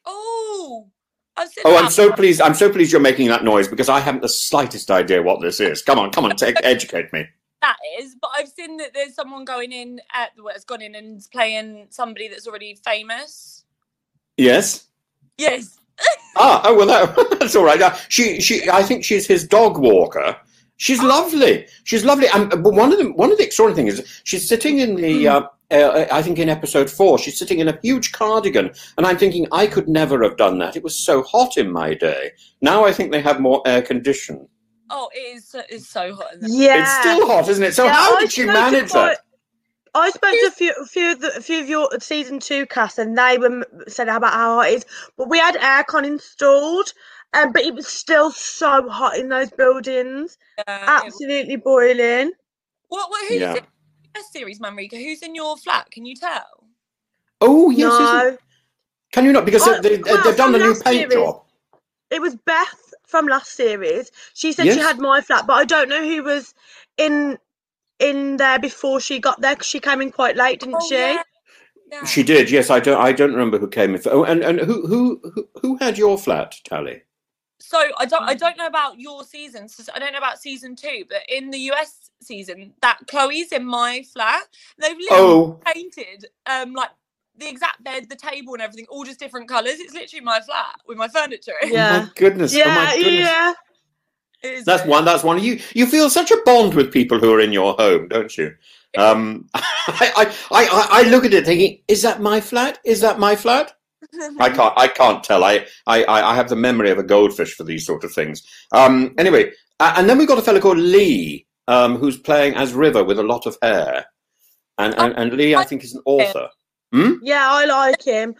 Oh. I've seen Oh, that. I'm so pleased! I'm so pleased you're making that noise because I haven't the slightest idea what this is. Come on, come on, take, educate me. That is, but I've seen that there's someone going in at the has gone in and is playing somebody that's already famous. Yes. Yes. Ah, oh well, that, that's all right. Uh, she, she, I think she's his dog walker. She's lovely. She's lovely. And but one of the one of the extraordinary things is she's sitting in the. Uh, uh, I think in episode four, she's sitting in a huge cardigan, and I'm thinking I could never have done that. It was so hot in my day. Now I think they have more air condition. Oh, it is. It's so hot in there. Yeah. It's still hot, isn't it? So Yeah, how I did she spoke to manage quite- that? I spoke to a few, a few of the, a few of your season two cast, and they were said about how hot it is. But we had aircon installed, um, but it was still so hot in those buildings, Yeah, it- absolutely boiling. what? What? Who's Yeah. in the series, Manrika? Who's in your flat? Can you tell? Oh yes, isn't no, it? Can you not? Because Oh, they, they, well, they've done from the new last paint series. job. it was Beth from last series. She said she Yes. had my flat, but I don't know who was in in there before she got there because she came in quite late, didn't Oh, she? yeah. Yeah. She did. Yes, I don't. I don't remember who came in. For, oh, and and who who who who had your flat, Tally? So I don't. I don't know about your season. So I don't know about season two, but in the U S season, that Chloe's in my flat. They've literally Oh, painted um like the exact bed, the table, and everything, all just different colours. It's literally my flat with my furniture. in. Yeah. oh my goodness! Yeah, oh my goodness! yeah. It is That's weird. one. That's one. You you feel such a bond with people who are in your home, don't you? Um, I, I I I look at it thinking, is that my flat? Is that my flat? I can't. I can't tell. I, I, I have the memory of a goldfish for these sort of things. Um, anyway, uh, and then we've got a fellow called Lee, um, who's playing as River with a lot of hair, and and, and Lee, I think, is an author. Hmm? Yeah, I like him.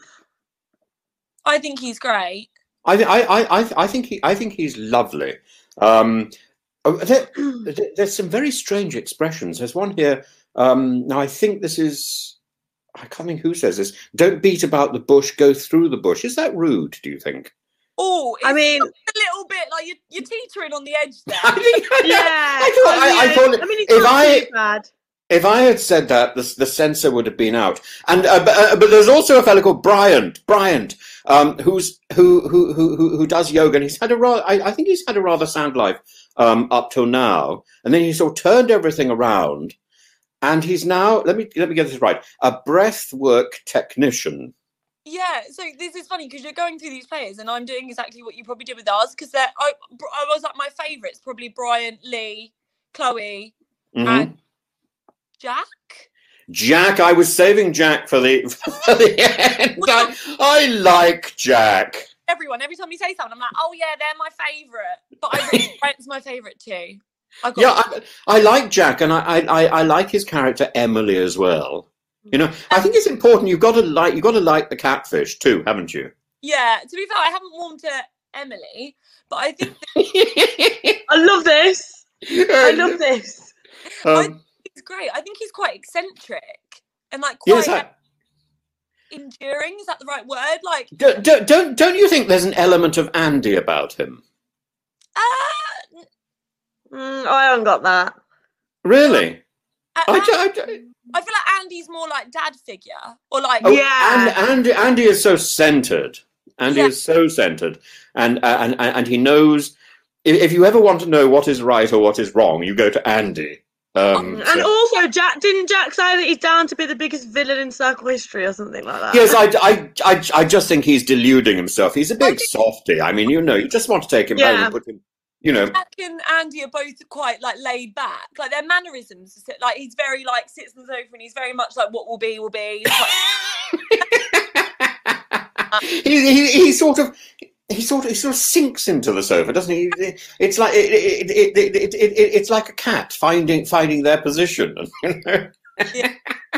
I think he's great. I, th- I, I, I, I think he, I think he's lovely. Um, oh, there, there- there's some very strange expressions. There's one here. Um, now I think this is. I can't think who says this. Don't beat about the bush, go through the bush. Is that rude, do you think? Oh, I mean, a little bit like you're, you're teetering on the edge there. I think, yeah. I thought, I, I, thought I mean, it's if not I, too bad. If I had said that, the, the censor would have been out. And uh, but, uh, but there's also a fellow called Bryant, Bryant, um, who's who who who who who does yoga, and he's had a rather, I, I think he's had a rather sad life um, up till now. And then he sort of turned everything around, and he's now let me let me get this right, a breathwork technician. Yeah, so this is funny because you're going through these players, and I'm doing exactly what you probably did with ours because they're I, I was like my favourites, probably Bryant, Lee, Chloe, Mm-hmm. and Jack. Jack, I was saving Jack for the for the end. I, I like Jack. Everyone, every time you say something, I'm like, oh yeah, they're my favourite. But I really, Bryant's my favourite too. I got Yeah, I, I like Jack, and I, I I like his character Emily as well. You know, I think it's important. You've got to like you've got to like the catfish too, haven't you? Yeah. To be fair, I haven't warmed to Emily, but I think I love this. I love this. Um, he's great. I think he's quite eccentric and like quite yes, I, enduring. Is that the right word? Like, don't, don't don't don't you think there's an element of Andy about him? uh, Mm, I haven't got that. Really? I, I, I, I, I feel like Andy's more like dad figure, or like oh, Yeah. and, Andy Andy is so centered. Andy Yeah. is so centered, and uh, and and he knows. If, if you ever want to know what is right or what is wrong, you go to Andy. Um, And so- also, Jack didn't Jack say that he's down to be the biggest villain in Circle history or something like that? Yes, I, I, I, I just think he's deluding himself. He's a big Okay. softy. I mean, you know, you just want to take him home Yeah. and put him, you know. Jack and Andy are both quite like laid back. Like their mannerisms, like he's very like sits on the sofa and he's very much like what will be will be. he, he, he sort of, he sort of, he sort of sinks into the sofa, doesn't he? It's like it, it, it, it, it, it, it's like a cat finding finding their position. You know? Yeah.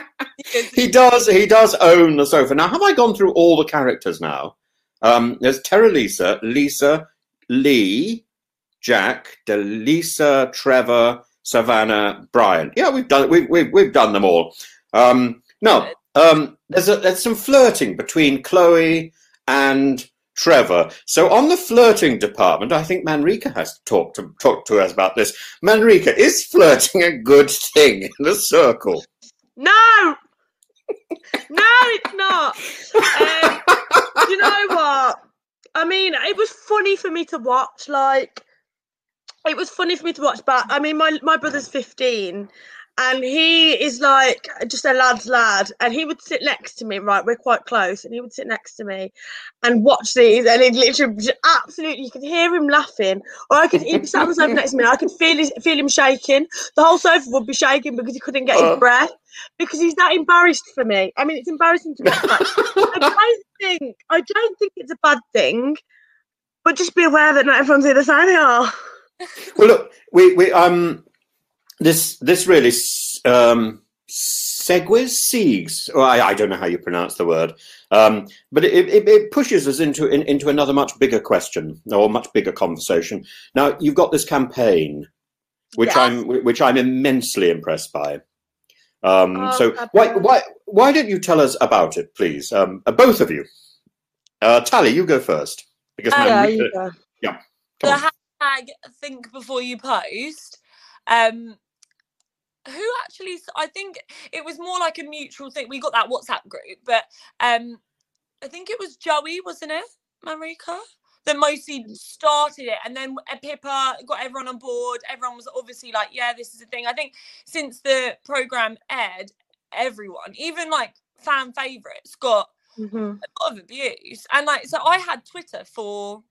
He does, he does own the sofa. Now, have I gone through all the characters now? Um, there's Terra Lisa, Lisa, Lee, Jack, Delisa, Trevor, Savannah, Brian. Yeah, we've done we've we've we've done them all. Um, no, um, there's a, there's some flirting between Chloe and Trevor. So on the flirting department, I think Manrika has to talk to talk to us about this. Manrika, is flirting a good thing in the circle? No, no, it's not. Um, you know what? I mean, it was funny for me to watch. Like, it was funny for me to watch. But I mean, my my brother's fifteen, and he is like just a lad's lad. And he would sit next to me. Right, we're quite close, and he would sit next to me and watch these. And he'd literally just absolutely, you could hear him laughing, or I could. He sat on the sofa next to me. And I could feel his, feel him shaking. The whole sofa would be shaking because he couldn't get his Uh. breath. Because he's that embarrassed for me. I mean, it's embarrassing to watch that. I don't think I don't think it's a bad thing, but just be aware that not everyone's in the same here. Well, look, we we um this this really um segues siegs. Or I, I don't know how you pronounce the word, um, but it, it, it pushes us into in, into another much bigger question or much bigger conversation. Now you've got this campaign, which Yes. I'm which I'm immensely impressed by. Um, Oh, so God, why yeah. why why don't you tell us about it, please? Um, uh, both of you. Uh, Tally, you go first because Uh, Yeah, Manrika- you go. come the on. hashtag think before you post. Um, who actually? I think it was more like a mutual thing. We got that WhatsApp group, but um, I think it was Joey, wasn't it, Marika, that mostly started it, and then Pippa got everyone on board. Everyone was obviously like, "Yeah, this is a thing." I think since the program aired, everyone, even like fan favorites, got Mm-hmm. a lot of abuse. And like, so I had Twitter for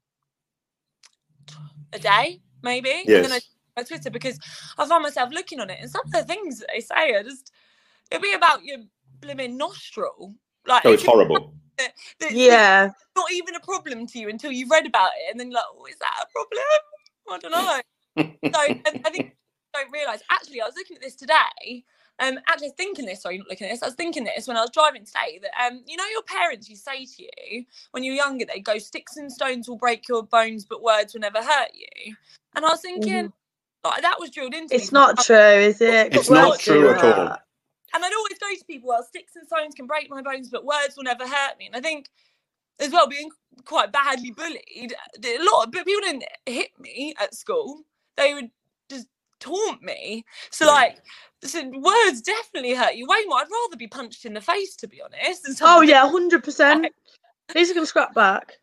a day, maybe. And then I Yes. my Twitter because I found myself looking on it, and some of the things that they say are just it'll be about your blooming nostril. Like, Oh, it's it could- horrible. that- that- Yeah. it's not even a problem to you until you've read about it, and then you're like, oh, is that a problem? I don't know. So and I think I don't realise. Actually, I was looking at this today. Um, actually, I was thinking this. Sorry, not looking at this. I was thinking this when I was driving today. That um, you know, your parents used to say to you when you were younger, they go, "Sticks and stones will break your bones, but words will never hurt you." And I was thinking, Mhm. like, that was drilled into me. It's from not how- true, is it? It's Words not true do at all. hurt. And I'd always go to people, well, sticks and stones can break my bones, but words will never hurt me. And I think, as well, being quite badly bullied, a lot, but people didn't hit me at school. They would just taunt me. So, like, so words definitely hurt you way more. I'd rather be punched in the face, to be honest. Than oh, yeah, one hundred percent. These are going to scrap back.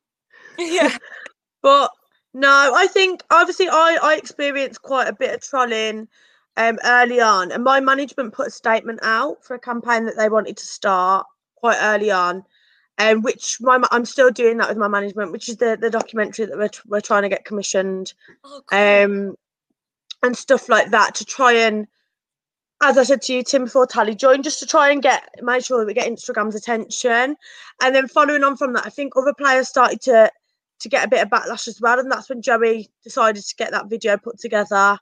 Yeah. But, no, I think, obviously, I, I experienced quite a bit of trolling um, early on. And my management put a statement out for a campaign that they wanted to start quite early on. Um, which my I'm still doing that with my management, which is the, the documentary that we're, we're trying to get commissioned, oh, cool. um, and stuff like that, to try and, as I said to you, Tim, before Tally joined, just to try and get make sure that we get Instagram's attention. And then following on from that, I think other players started to to get a bit of backlash as well, and that's when Joey decided to get that video put together.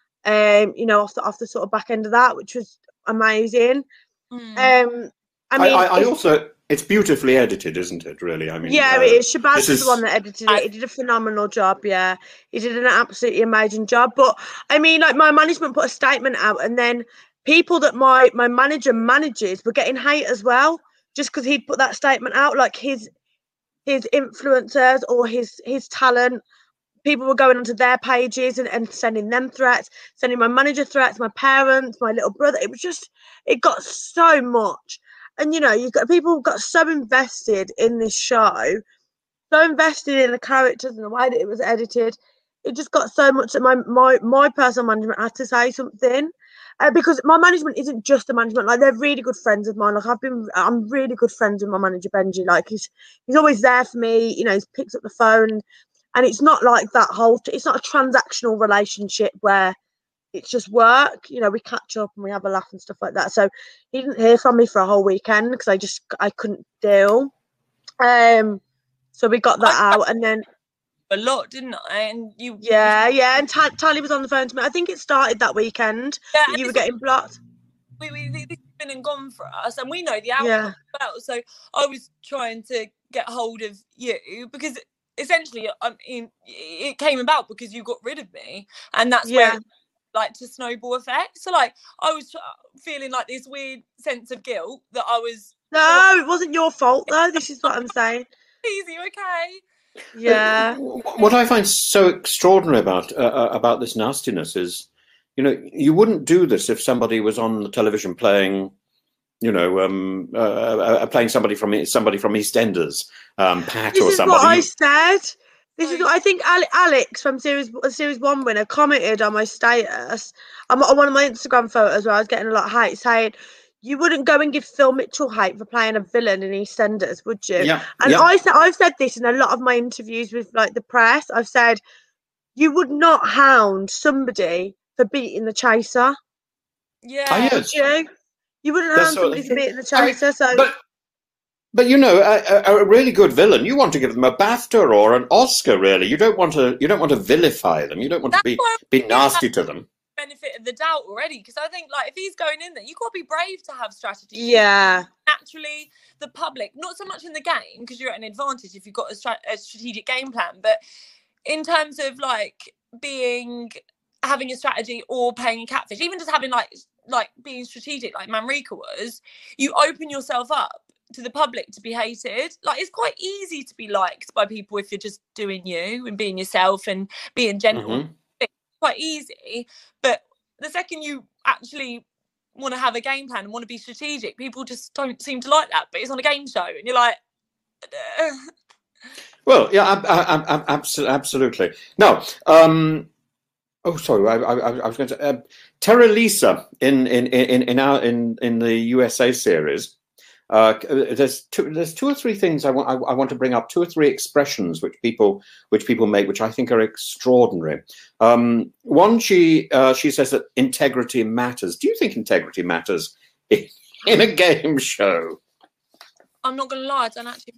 Um, you know, off the off the sort of back end of that, which was amazing. Mm. Um, I mean, I, I, I also. It's beautifully edited, isn't it, really? I mean, yeah, uh, it is. Shabazz is is the one that edited it. He did a phenomenal job, yeah. He did an absolutely amazing job. But, I mean, like, my management put a statement out, and then people that my, my manager manages were getting hate as well, just because he'd put that statement out, like his his influencers or his, his talent. People were going onto their pages and, and sending them threats, sending my manager threats, my parents, my little brother. It was just, it got so much. And, you know, you got people got so invested in this show, so invested in the characters and the way that it was edited. It just got so much that my my, my personal management had to say something. Uh, because my management isn't just the management. Like, they're really good friends of mine. Like, I've been, I'm really good friends with my manager, Benji. Like, he's he's always there for me. You know, he picks up the phone. And it's not like that whole, it's not a transactional relationship where it's just work, you know, we catch up and we have a laugh and stuff like that. So he didn't hear from me for a whole weekend because I just, I couldn't deal. Um, so we got that out, and then a lot, didn't I? And you, yeah, yeah. And T- Tally was on the phone to me. I think it started that weekend. Yeah, that you were getting blocked. We, we, this has been and gone for us, and we know the outcome Yeah. as well. So I was trying to get hold of you because essentially, I mean, it came about because you got rid of me, and that's Yeah. where. Like to snowball effect. So like I was feeling like this weird sense of guilt that I was No, it wasn't your fault though. This is what I'm saying. easy, okay. Yeah. What I find so extraordinary about uh, about this nastiness is, you know, you wouldn't do this if somebody was on the television playing, you know, um, uh, uh, playing somebody from somebody from EastEnders, um, Pat this or is somebody. What I said. This is what I think. Alex from series series one winner commented on my status, on one of my Instagram photos where I was getting a lot of hate, saying, "You wouldn't go and give Phil Mitchell hate for playing a villain in EastEnders, would you?" Yeah, and yeah. I said, I've said this in a lot of my interviews with like the press. I've said, you would not hound somebody for beating the chaser. Yeah, Oh, yes. Would you? You wouldn't That's hound what- somebody for beating the I mean, chaser. so. But, but you know, a, a, a really good villain, you want to give them a BAFTA or an Oscar. Really, you don't want to. You don't want to vilify them. You don't want That's to be why be nasty to them. benefit of the doubt already, because I think like if he's going in there, you got to be brave to have strategy. Yeah. Naturally, the public, not so much in the game because you're at an advantage if you've got a, stra- a strategic game plan, but in terms of like being having a strategy or playing a catfish, even just having like like being strategic, like Manrika was, you open yourself up to the public to be hated. Like it's quite easy to be liked by people if you're just doing you and being yourself and being gentle. Mm-hmm. It's quite easy, but the second you actually want to have a game plan and want to be strategic, people just don't seem to like that. But it's on a game show and you're like uh. Well, yeah, I, I, I, absolutely. Now, um, oh, sorry, I, I, I was going to uh, Terra Lisa in in in in our in in the U S A series. Uh, there's two, there's two or three things I want I, I want to bring up. Two or three expressions which people which people make, which I think are extraordinary. Um, one, she uh, she says that integrity matters. Do you think integrity matters in, in a game show? I'm not gonna lie, I don't actually.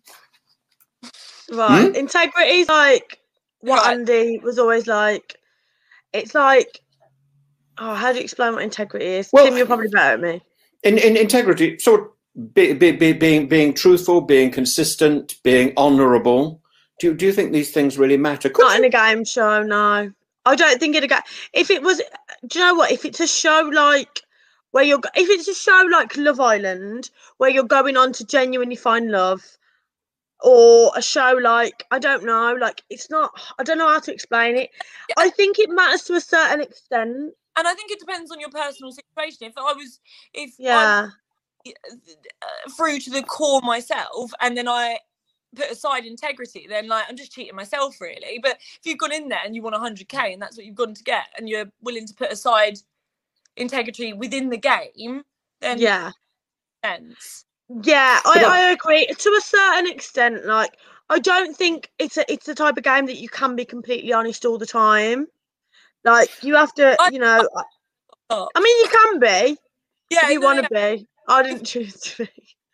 Right. Hmm? Integrity is like what Right. Andy was always like. It's like, oh, how do you explain what integrity is? Well, Tim, you're probably better at me. In in integrity, sort of be, be, be, being being truthful, being consistent, being honourable. Do you, do you think these things really matter? Could Not you- in a game show, no. I don't think in a game. If it was, do you know what? If it's a show like where you're if it's a show like Love Island where you're going on to genuinely find love, or a show like I don't know, like it's not. I don't know how to explain it. Yeah. I think it matters to a certain extent, and I think it depends on your personal situation. If I was, if yeah, I uh, through to the core myself, and then I put aside integrity, then like I'm just cheating myself really. But if you've gone in there and you want one hundred K and that's what you've gone to get, and you're willing to put aside integrity within the game, then yeah, sense. yeah. I, I agree to a certain extent. Like I don't think it's a it's the type of game that you can be completely honest all the time. Like you have to, I, you know. I, I mean, you can be. Yeah, if you no, want to yeah. be. I didn't choose to be.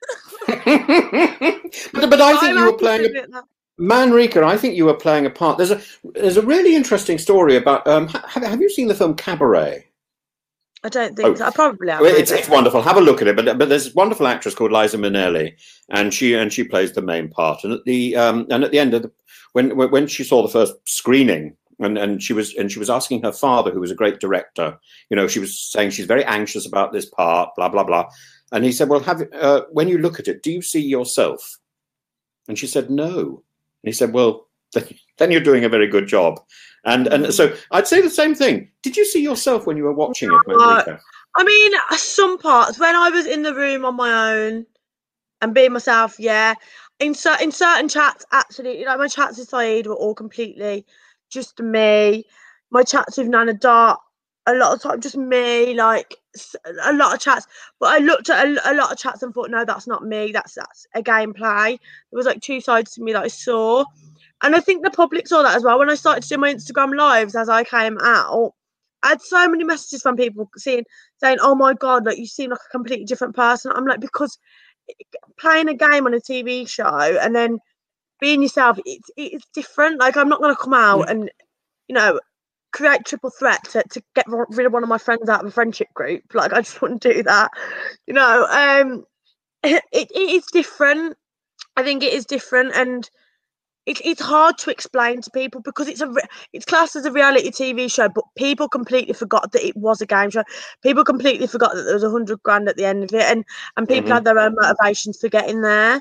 but, but I think I'm you were playing a, Manrika, I think you were playing a part. There's a there's a really interesting story about. Um, have, have you seen the film Cabaret? I don't think Oh, so. I probably have. well, it's it's wonderful. Have a look at it. But but there's a wonderful actress called Liza Minnelli, and she and she plays the main part. And at the um and at the end of the when when she saw the first screening. And and she was and she was asking her father, who was a great director. You know, she was saying she's very anxious about this part, blah blah blah. And he said, "Well, have uh, when you look at it, do you see yourself?" And she said, "No." And he said, "Well, then, then you're doing a very good job." And and so I'd say the same thing. Did you see yourself when you were watching it, Manrika? I mean, some parts when I was in the room on my own and being myself, yeah. In certain in certain chats, absolutely. Like my chats with Saeed were all completely just me. My chats with Nana Dart, a lot of time just me, like a lot of chats. But I looked at a, a lot of chats and thought, no, that's not me. That's that's a gameplay. There was like two sides to me that I saw, and I think the public saw that as well. When I started to do my Instagram lives as I came out, I had so many messages from people seeing saying, "Oh my god, like you seem like a completely different person." I'm like, because playing a game on a T V show and then being yourself, it's it's different. Like I'm not going to come out yeah. and, you know, create triple threat to, to get rid of one of my friends out of a friendship group. Like I just wouldn't do that. You know, um, it, it is different. I think it is different, and it, it's hard to explain to people because it's a it's classed as a reality T V show, but people completely forgot that it was a game show. People completely forgot that there was a hundred grand at the end of it, and and people mm-hmm. had their own motivations for getting there.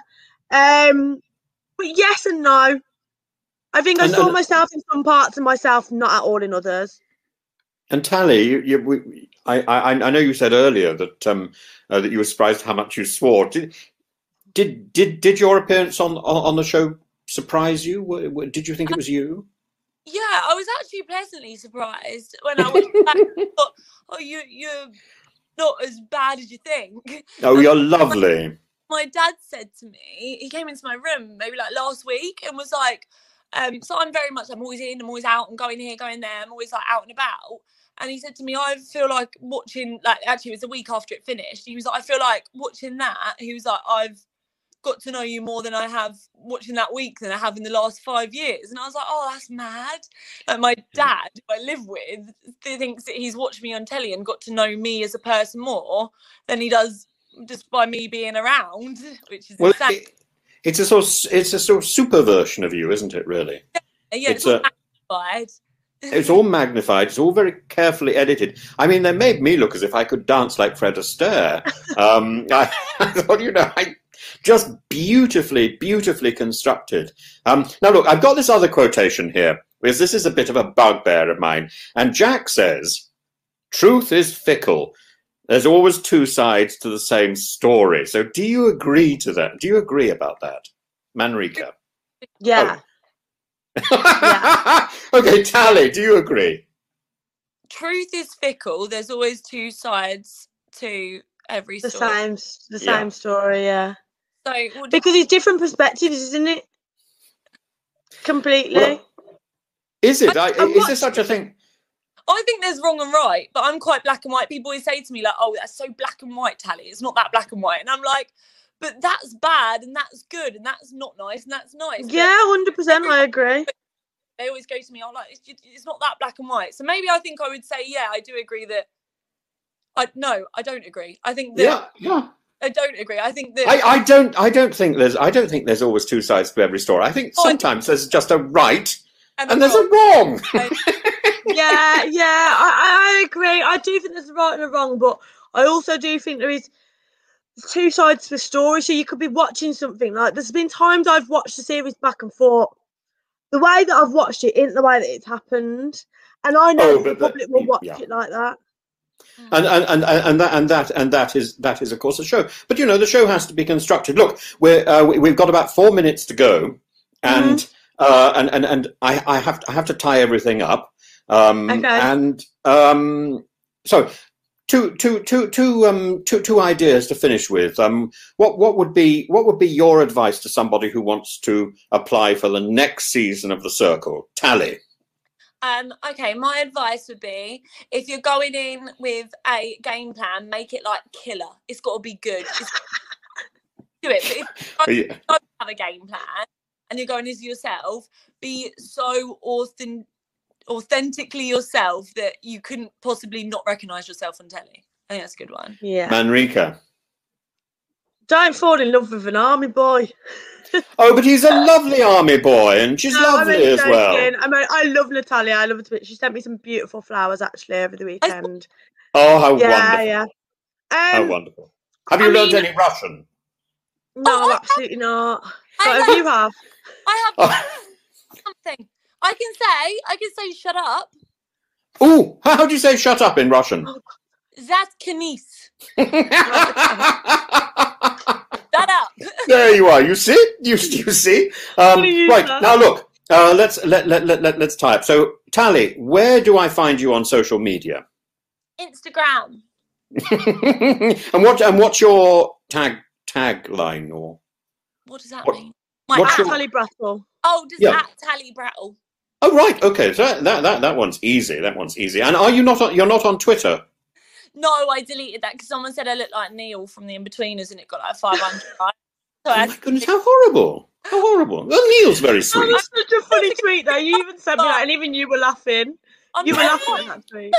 Um. But yes and no. I think I and, saw and, myself in some parts and myself not at all in others. And Tally, you, you, we, I, I, I know you said earlier that um, uh, that you were surprised how much you swore. Did did did, did your appearance on, on on the show surprise you? Did you think it was you? Yeah, I was actually pleasantly surprised when I went back. I thought, oh, you you're not as bad as you think. Oh, you're lovely. My dad said to me, he came into my room maybe like last week and was like, um, so I'm very much, I'm always in, I'm always out and going here, going there, I'm always like out and about. And he said to me, I feel like watching, like actually it was a week after it finished. He was like, I feel like watching that, he was like, I've got to know you more than I have watching that week than I have in the last five years. And I was like, oh, that's mad. Like my dad, who I live with, thinks that he's watched me on telly and got to know me as a person more than he does just by me being around, which is well, insane. It, it's a sort of, it's a sort of super version of you, isn't it? Really? Yeah, yeah it's, it's all a, magnified. It's all magnified. It's all very carefully edited. I mean, they made me look as if I could dance like Fred Astaire. um, I, I thought, you know, I just beautifully, beautifully constructed. Um, now, look, I've got this other quotation here because this is a bit of a bugbear of mine. And Jack says, "Truth is fickle. There's always two sides to the same story." So do you agree to that? Do you agree about that? Manrika? Yeah. Oh. yeah. Okay, Tally, do you agree? Truth is fickle. There's always two sides to every the story. Same, the same Yeah. story, yeah. So we'll Because it's different perspectives, isn't it? Completely. Well, is it? I, I is there such a thing? I think there's wrong and right, but I'm quite black and white. People always say to me, like, oh, that's so black and white, Tally. It's not that black and white. And I'm like, but that's bad and that's good and that's not nice and that's nice. Yeah, one hundred percent, I agree. They always go to me, I'm like, it's, it's not that black and white. So maybe I think I would say, yeah, I do agree that. I No, I don't agree. I think that. Yeah, yeah. I don't agree. I think that. I, I don't. I don't think there's. I don't think there's always two sides to every story. I think Oh, I sometimes there's just a right and, and I'm there's a wrong. wrong. Yeah, yeah, I, I agree. I do think there's a right and a wrong, but I also do think there is two sides to the story. So you could be watching something like there's been times I've watched the series back and thought the way that I've watched it isn't the way that it's happened, and I know Oh, that the but the- public will watch yeah. it like that. And and, and and that and that and that is that is of course a show. But you know, the show has to be constructed. Look, we're uh, we- we've got about four minutes to go, and Mm-hmm. uh, and and and I, I have to, I have to tie everything up. Um, Okay. And um, so two two two two um two two ideas to finish with. Um, what what would be what would be your advice to somebody who wants to apply for the next season of The Circle? Tally. Um, okay, my advice would be if you're going in with a game plan, make it like killer. It's got to be good. It's do it. But if you Yeah. don't have a game plan and you're going as yourself, be so authentic, authentically yourself that you couldn't possibly not recognise yourself on telly. I think that's a good one. Yeah. Manrika. Don't fall in love with an army boy. Oh, but he's a lovely army boy, and she's No, I'm lovely only as well. joking. I mean, I love Natalia. I love her to bits. She sent me some beautiful flowers actually over the weekend. Oh, how Yeah, wonderful! yeah. How Um, wonderful! Have you I learned mean- any Russian? no, Oh, I have- absolutely not. I But have- if you have, I have Oh, something. I can say, I can say shut up. ooh, how do you say "shut up" in Russian? Zatknись. Shut up. There you are. You see? You you see? Um, Gonna use right that. now, look. Uh, let's let let let let let's type. So, Tally, where do I find you on social media? Instagram. and what and what's your tag tagline or? What does that What- mean? My what's at, your- Tally Brattle. oh, just Yeah. at Tally Brattle. Oh right, okay. So that, that that that one's easy. That one's easy. And are you not on, you're not on Twitter? No, I deleted that because someone said I looked like Neil from The Inbetweeners and it got like five hundred likes. So Oh I my goodness, how horrible! How horrible. Well, Neil's very Oh, sweet. that's such a funny tweet though. You even sent me that, and even you were laughing. I'm You were not- laughing at that tweet.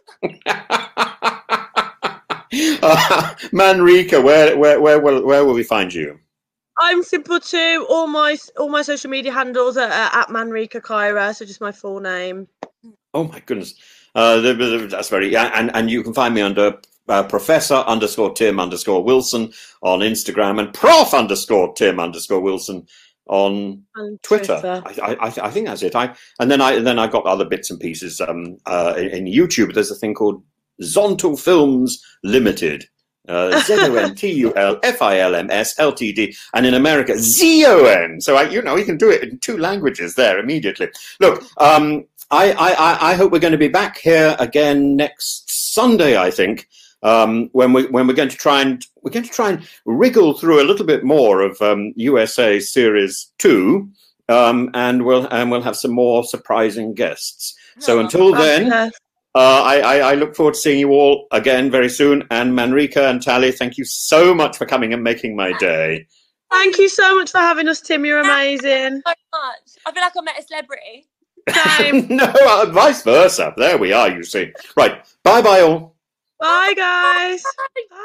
uh, Manrika, where where where will where will we find you? I'm simple too. All my all my social media handles are uh, at Manrika Kyra, so just my full name. Oh my goodness, uh, the- the- that's very yeah, and and you can find me under uh, Professor underscore Tim underscore Wilson on Instagram and Prof underscore Tim underscore Wilson on And Twitter. Twitter. I, I, I think that's it. I and then I and then I got other bits and pieces. Um, uh, in, in YouTube, there's a thing called Zontal Films Limited. Uh, Z O N T U L F I L M S L T D, and in America, Z O N. So, I, you know, you can do it in two languages there immediately. Look, um, I, I, I- I hope we're going to be back here again next Sunday, I think, um, when, we, when we're going to try and, we're going to try and wriggle through a little bit more of um, U S A Series two, um, and, we'll, and we'll have some more surprising guests. So Oh. until then, Fabulous. uh, I, I, I look forward to seeing you all again very soon. And Manrika and Tally, thank you so much for coming and making my day. Thank you so much for having us, Tim. You're amazing. so much. I feel like I met a celebrity. Same. No, uh, vice versa. There we are, you see. Right. Bye bye, all. Bye, guys.